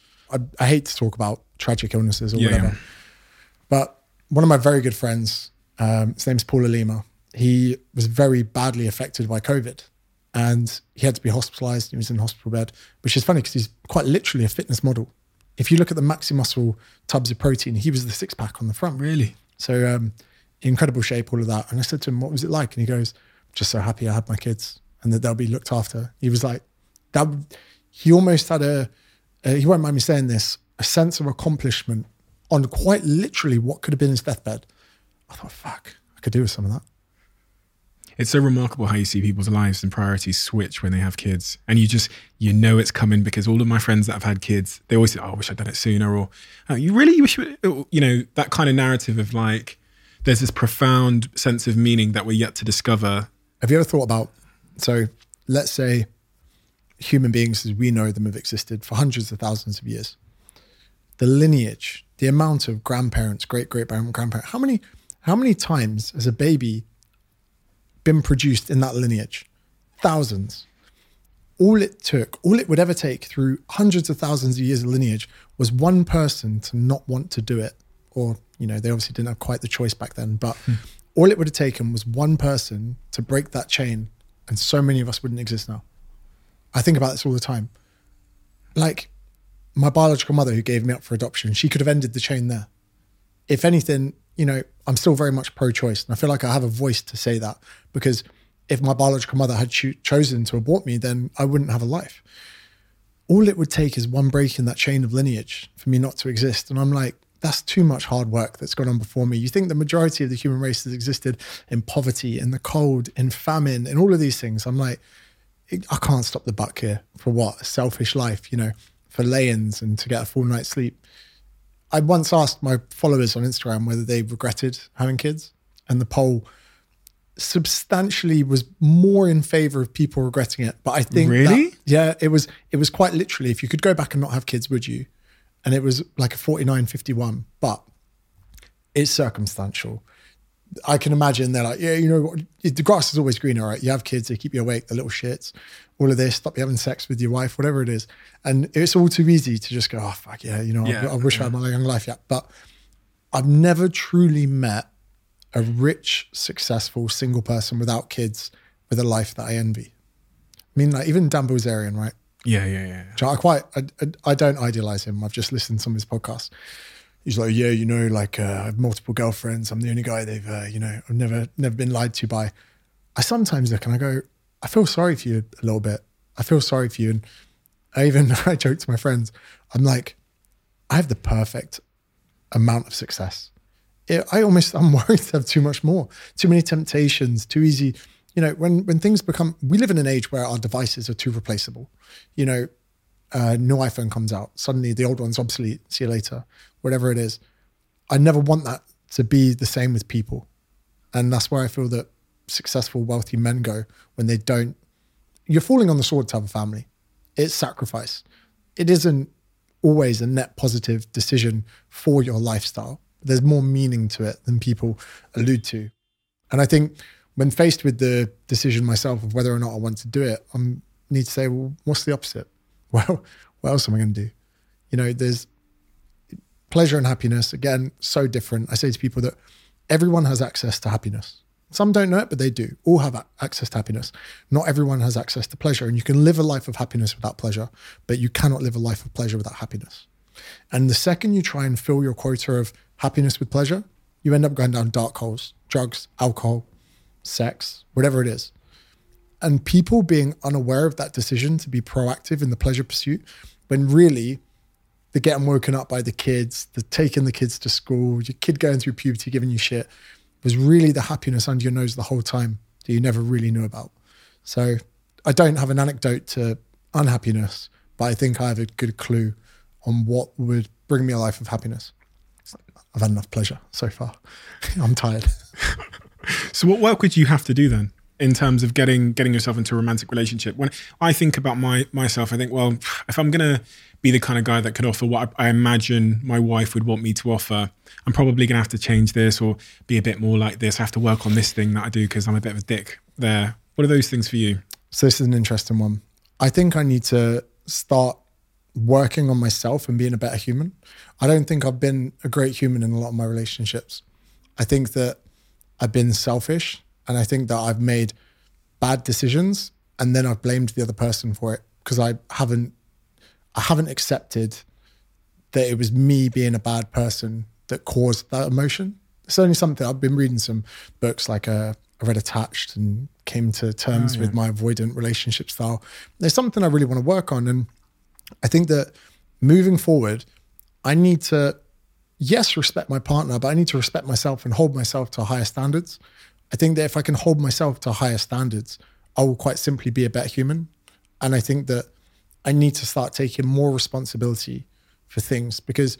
I hate to talk about tragic illnesses or whatever. Yeah. But one of my very good friends, his name's Paul Alima, he was very badly affected by COVID and he had to be hospitalized. He was in a hospital bed, which is funny because he's quite literally a fitness model. If you look at the Maxi Muscle tubs of protein, he was the 6-pack on the front. Really? So incredible shape, all of that. And I said to him, what was it like? And he goes, just so happy I had my kids and that they'll be looked after. He was like, that. He almost had he won't mind me saying this, a sense of accomplishment on quite literally what could have been his deathbed. I thought, fuck, I could do with some of that. It's so remarkable how you see people's lives and priorities switch when they have kids. And you know it's coming, because all of my friends that have had kids, they always say, oh, I wish I'd done it sooner. Or, oh, you really wish, you know, that kind of narrative of like, there's this profound sense of meaning that we're yet to discover. Have you ever thought about, so let's say human beings as we know them have existed for hundreds of thousands of years. The lineage, the amount of grandparents, great-great-grandparents, how many times has a baby been produced in that lineage? Thousands. All it would ever take through hundreds of thousands of years of lineage was one person to not want to do it. Or, you know, they obviously didn't have quite the choice back then, but all it would have taken was one person to break that chain, and so many of us wouldn't exist now. I think about this all the time. Like my biological mother who gave me up for adoption, she could have ended the chain there. If anything, you know, I'm still very much pro-choice. And I feel like I have a voice to say that, because if my biological mother had chosen to abort me, then I wouldn't have a life. All it would take is one break in that chain of lineage for me not to exist. And I'm like, that's too much hard work that's gone on before me. You think the majority of the human race has existed in poverty, in the cold, in famine, in all of these things. I'm like, I can't stop the buck here. For what? A selfish life, you know, for lay-ins and to get a full night's sleep. I once asked my followers on Instagram whether they regretted having kids, and the poll substantially was more in favor of people regretting it. But I think really? It was quite literally, if you could go back and not have kids, would you? And it was like a 49-51, but it's circumstantial. I can imagine they're like, yeah, you know, the grass is always greener, right? You have kids, they keep you awake, the little shits, all of this, stop you having sex with your wife, whatever it is. And it's all too easy to just go, oh, fuck yeah, you know, I wish I had my young life yet. But I've never truly met a rich, successful single person without kids with a life that I envy. I mean, like even Dan Bilzerian, right? Yeah. So I don't idolize him. I've just listened to some of his podcasts. He's like, yeah, I have multiple girlfriends. I'm the only guy they've, I've never been lied to by. I sometimes look and I go, I feel sorry for you a little bit. I feel sorry for you. And I joke to my friends, I'm like, I have the perfect amount of success. I'm worried to have too much more, too many temptations, too easy. When things become, we live in an age where our devices are too replaceable. New iPhone comes out, suddenly the old one's obsolete, see you later, whatever it is. I never want that to be the same with people. And that's where I feel that successful, wealthy men go when they don't. You're falling on the sword to have a family. It's sacrifice. It isn't always a net positive decision for your lifestyle. There's more meaning to it than people allude to. And I think when faced with the decision myself of whether or not I want to do it, I need to say, well, what's the opposite? Well, what else am I going to do? There's pleasure and happiness. Again, so different. I say to people that everyone has access to happiness. Some don't know it, but they do. All have access to happiness. Not everyone has access to pleasure. And you can live a life of happiness without pleasure, but you cannot live a life of pleasure without happiness. And the second you try and fill your quota of happiness with pleasure, you end up going down dark holes, drugs, alcohol, sex, whatever it is. And people being unaware of that decision to be proactive in the pleasure pursuit, when really they're getting woken up by the kids, they're taking the kids to school, your kid going through puberty, giving you shit, was really the happiness under your nose the whole time that you never really knew about. So I don't have an anecdote to unhappiness, but I think I have a good clue on what would bring me a life of happiness. I've had enough pleasure so far. I'm tired. So what work would you have to do then in terms of getting yourself into a romantic relationship? When I think about myself, I think, well, if I'm going to be the kind of guy that could offer what I imagine my wife would want me to offer, I'm probably going to have to change this or be a bit more like this. I have to work on this thing that I do because I'm a bit of a dick there. What are those things for you? So this is an interesting one. I think I need to start working on myself and being a better human. I don't think I've been a great human in a lot of my relationships. I think that I've been selfish, and I think that I've made bad decisions and then I've blamed the other person for it because I haven't accepted that it was me being a bad person that caused that emotion. It's only something, I've been reading some books like I read Attached and came to terms with my avoidant relationship style. There's something I really want to work on. And I think that moving forward, I need to, yes, respect my partner, but I need to respect myself and hold myself to higher standards. I think that if I can hold myself to higher standards, I will quite simply be a better human. And I think that I need to start taking more responsibility for things, because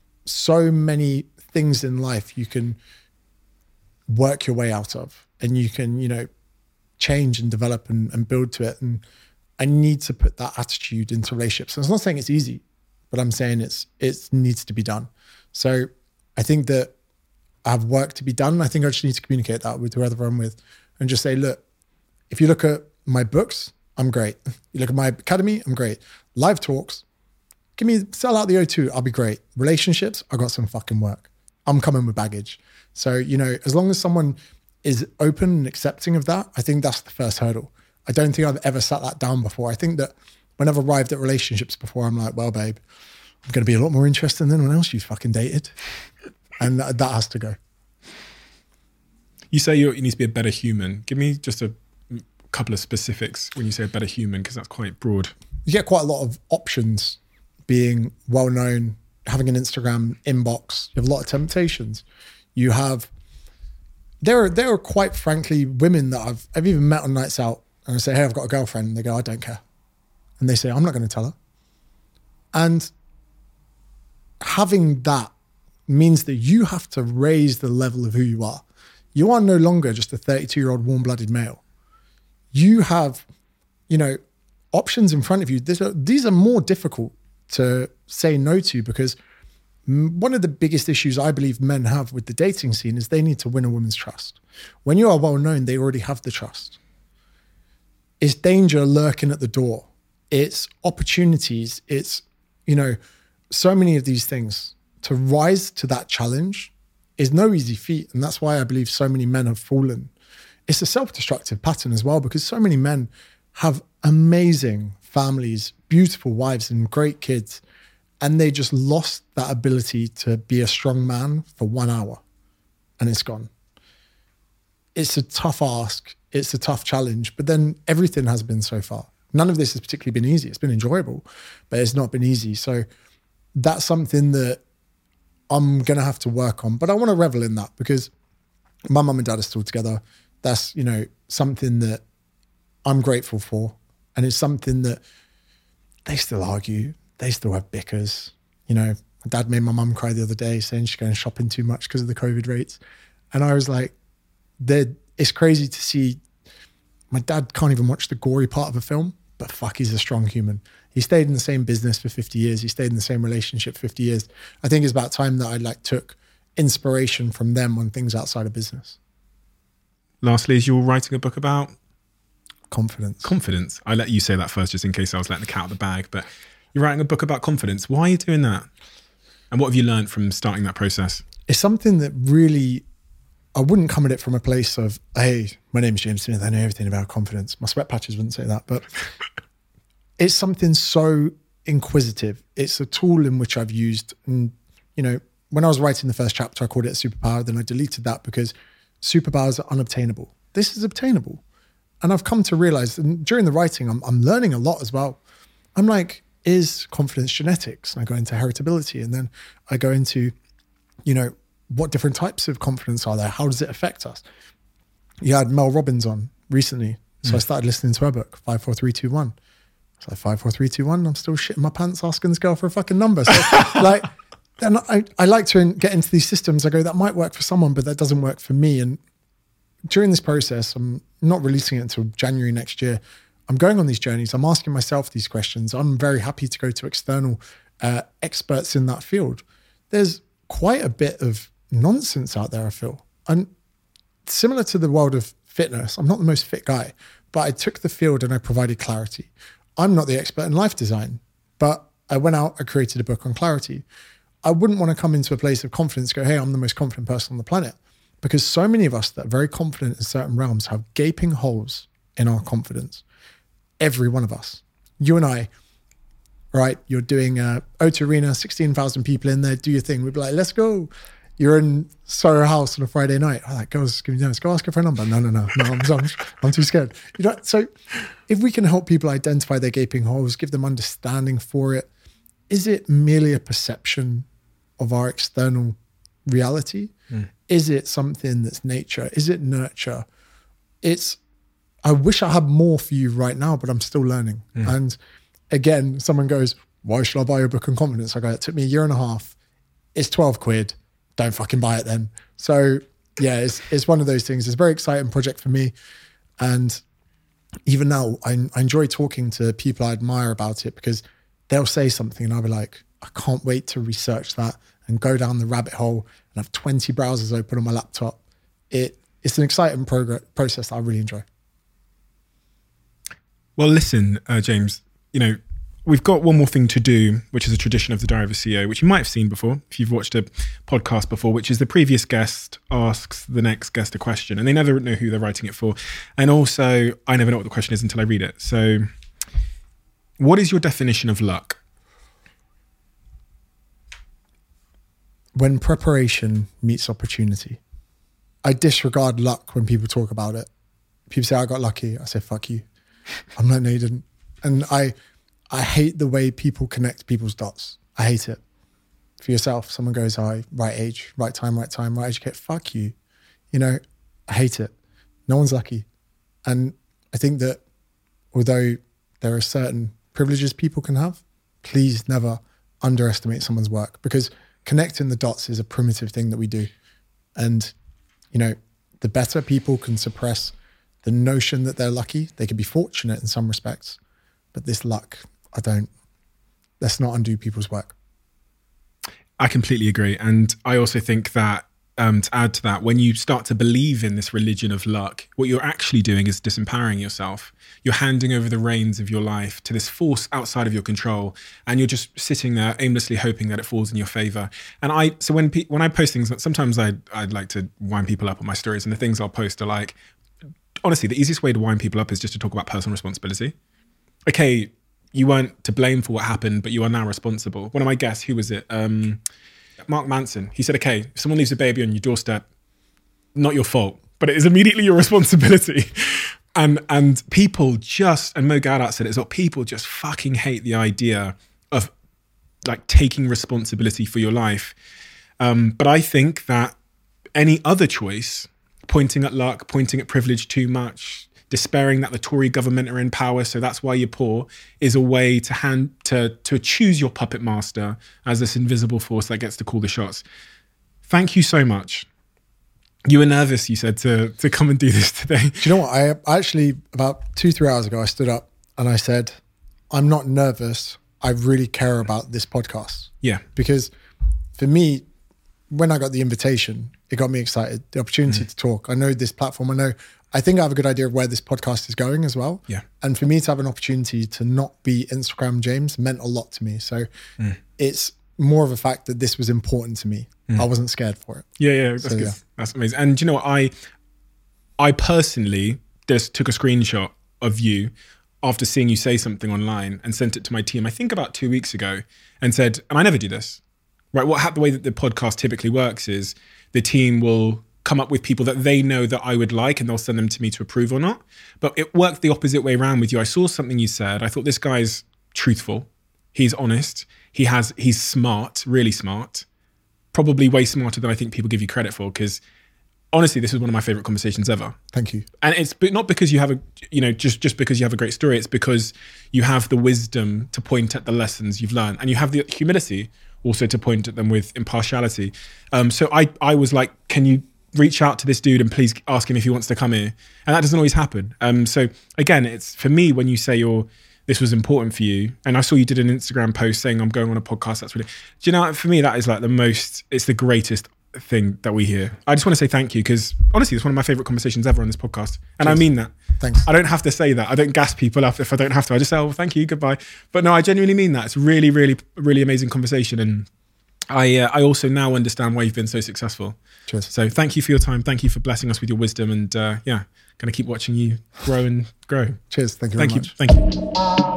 so many things in life you can work your way out of, and you can, change and develop and build to it. And I need to put that attitude into relationships. And I'm not saying it's easy, but I'm saying it needs to be done. So I think that I have work to be done. I think I just need to communicate that with whoever I'm with and just say, look, if you look at my books, I'm great. You look at my academy, I'm great. Live talks, sell out the O2, I'll be great. Relationships, I got some fucking work. I'm coming with baggage. So, as long as someone is open and accepting of that, I think that's the first hurdle. I don't think I've ever sat that down before. I think that when I've arrived at relationships before, I'm like, well, babe, I'm going to be a lot more interesting than anyone else you've fucking dated. And that has to go. You say you need to be a better human. Give me just a couple of specifics when you say a better human, because that's quite broad. You get quite a lot of options being well-known, having an Instagram inbox. You have a lot of temptations. You have, there are quite frankly women that I've even met on nights out, and I say, hey, I've got a girlfriend. And they go, I don't care. And they say, I'm not going to tell her. And having that means that you have to raise the level of who you are. You are no longer just a 32-year-old warm-blooded male. You have, options in front of you. These are more difficult to say no to, because one of the biggest issues I believe men have with the dating scene is they need to win a woman's trust. When you are well known, they already have the trust. It's danger lurking at the door. It's opportunities. It's, so many of these things. To rise to that challenge is no easy feat. And that's why I believe so many men have fallen. It's a self-destructive pattern as well, because so many men have amazing families, beautiful wives and great kids, and they just lost that ability to be a strong man for 1 hour and it's gone. It's a tough ask. It's a tough challenge, but then everything has been so far. None of this has particularly been easy. It's been enjoyable, but it's not been easy. So that's something that I'm going to have to work on, but I want to revel in that because my mum and dad are still together. That's, you know, something that I'm grateful for. And it's something that they still argue. They still have bickers. You know, my dad made my mum cry the other day saying she's going shopping too much because of the COVID rates. And I was like, it's crazy to see. My dad can't even watch the gory part of a film, but fuck, he's a strong human. He stayed in the same business for 50 years. He stayed in the same relationship for 50 years. I think it's about time that I took inspiration from them on things outside of business. Lastly, is you're writing a book about? Confidence. I let you say that first just in case I was letting the cat out of the bag, but you're writing a book about confidence. Why are you doing that? And what have you learned from starting that process? It's something that really, I wouldn't come at it from a place of, hey, my name's James Smith, I know everything about confidence. My sweat patches wouldn't say that, but it's something so inquisitive. It's a tool in which I've used. And, you know, when I was writing the first chapter, I called it a superpower. Then I deleted that because superpowers are unobtainable. This is obtainable. And I've come to realize, and during the writing, I'm learning a lot as well. I'm like, is confidence genetics? And I go into heritability, and then I go into, you know, what different types of confidence are there? How does it affect us? You had Mel Robbins on recently. So I started listening to her book, 5, 4, 3, 2, 1. It's like 5, 4, 3, 2, 1. I'm still shitting my pants asking this girl for a fucking number. So like, then I like to get into these systems. I go, that might work for someone, but that doesn't work for me. And during this process, I'm not releasing it until January next year. I'm going on these journeys. I'm asking myself these questions. I'm very happy to go to external experts in that field. There's quite a bit of nonsense out there, I feel. And similar to the world of fitness, I'm not the most fit guy, but I took the field and I provided clarity. I'm not the expert in life design, but I went out, I created a book on clarity. I wouldn't want to come into a place of confidence, go, hey, I'm the most confident person on the planet. Because so many of us that are very confident in certain realms have gaping holes in our confidence. Every one of us. You and I, right? You're doing O2 Arena, 16,000 people in there, do your thing. We'd be like, let's go. You're in Soho House on a Friday night. I'm like, girls, give me notes. Go ask her for a number. No, I'm too scared. You know, so if we can help people identify their gaping holes, give them understanding for it, is it merely a perception of our external reality? Is it something that's nature? Is it nurture? I wish I had more for you right now, but I'm still learning. And again, someone goes, why should I buy your book on confidence? I go, it took me 1.5 years. It's 12 quid. Don't fucking buy it then. So yeah, it's one of those things. It's a very exciting project for me. And even now, I enjoy talking to people I admire about it because they'll say something and I'll be like, I can't wait to research that and go down the rabbit hole and have 20 browsers open on my laptop. It's an exciting process that I really enjoy. Well, listen, James, you know, we've got one more thing to do, which is a tradition of the Diary of a CEO, which you might have seen before if you've watched a podcast before, which is the previous guest asks the next guest a question and they never know who they're writing it for. And also, I never know what the question is until I read it. So what is your definition of luck? When preparation meets opportunity. I disregard luck when people talk about it. People say, I got lucky. I say, fuck you. I'm like, no, you didn't. And I hate the way people connect people's dots. I hate it. For yourself, someone goes, right age, right time, right educate. Fuck you. You know, I hate it. No one's lucky. And I think that although there are certain privileges people can have, please never underestimate someone's work because connecting the dots is a primitive thing that we do. And, you know, the better people can suppress the notion that they're lucky, they can be fortunate in some respects, but this luck, let's not undo people's work. I completely agree. And I also think that to add to that, when you start to believe in this religion of luck, what you're actually doing is disempowering yourself. You're handing over the reins of your life to this force outside of your control, and you're just sitting there aimlessly hoping that it falls in your favor. And when I post things, sometimes I'd like to wind people up on my stories, and the things I'll post are like, honestly, the easiest way to wind people up is just to talk about personal responsibility. Okay, you weren't to blame for what happened, but you are now responsible. One of my guests, who was it? Mark Manson. He said, okay, if someone leaves a baby on your doorstep, not your fault, but it is immediately your responsibility. And people just, and Mo Gawdat said it as well, people just fucking hate the idea of like taking responsibility for your life. But I think that any other choice, pointing at luck, pointing at privilege too much, despairing that the Tory government are in power, so that's why you're poor, is a way to choose your puppet master as this invisible force that gets to call the shots. Thank you so much. You were nervous, you said, to come and do this today. Do you know what? I actually, about 2-3 hours ago, I stood up and I said, I'm not nervous. I really care about this podcast. Yeah. Because for me, when I got the invitation, it got me excited. The opportunity to talk. I know this platform. I think I have a good idea of where this podcast is going as well. Yeah. And for me to have an opportunity to not be Instagram James meant a lot to me. So it's more of a fact that this was important to me. I wasn't scared for it. Yeah. That's good. That's amazing. And do you know what? I personally just took a screenshot of you after seeing you say something online and sent it to my team, I think about 2 weeks ago, and said, and I never do this, right? The way that the podcast typically works is the team will come up with people that they know that I would like, and they'll send them to me to approve or not. But it worked the opposite way around with you. I saw something you said. I thought, this guy's truthful. He's honest. He's smart, really smart, probably way smarter than I think people give you credit for. Because honestly, this is one of my favorite conversations ever. Thank you. And it's not because you have just because you have a great story. It's because you have the wisdom to point at the lessons you've learned, and you have the humility also to point at them with impartiality. So I was like, can you reach out to this dude and please ask him if he wants to come here? And that doesn't always happen. So again, it's for me, when you say this was important for you, and I saw you did an Instagram post saying I'm going on a podcast, that's really, do you know, for me, that is like it's the greatest thing that we hear. I just want to say thank you, because honestly, it's one of my favorite conversations ever on this podcast. And I mean that. Thanks. I don't have to say that. I don't gas people up if I don't have to. I just say, oh, thank you, goodbye. But no, I genuinely mean that. It's a really, really, really amazing conversation. And I also now understand why you've been so successful. Cheers. So thank you for your time. Thank you for blessing us with your wisdom. And going to keep watching you grow and grow. Cheers. Thank you very much. Thank you.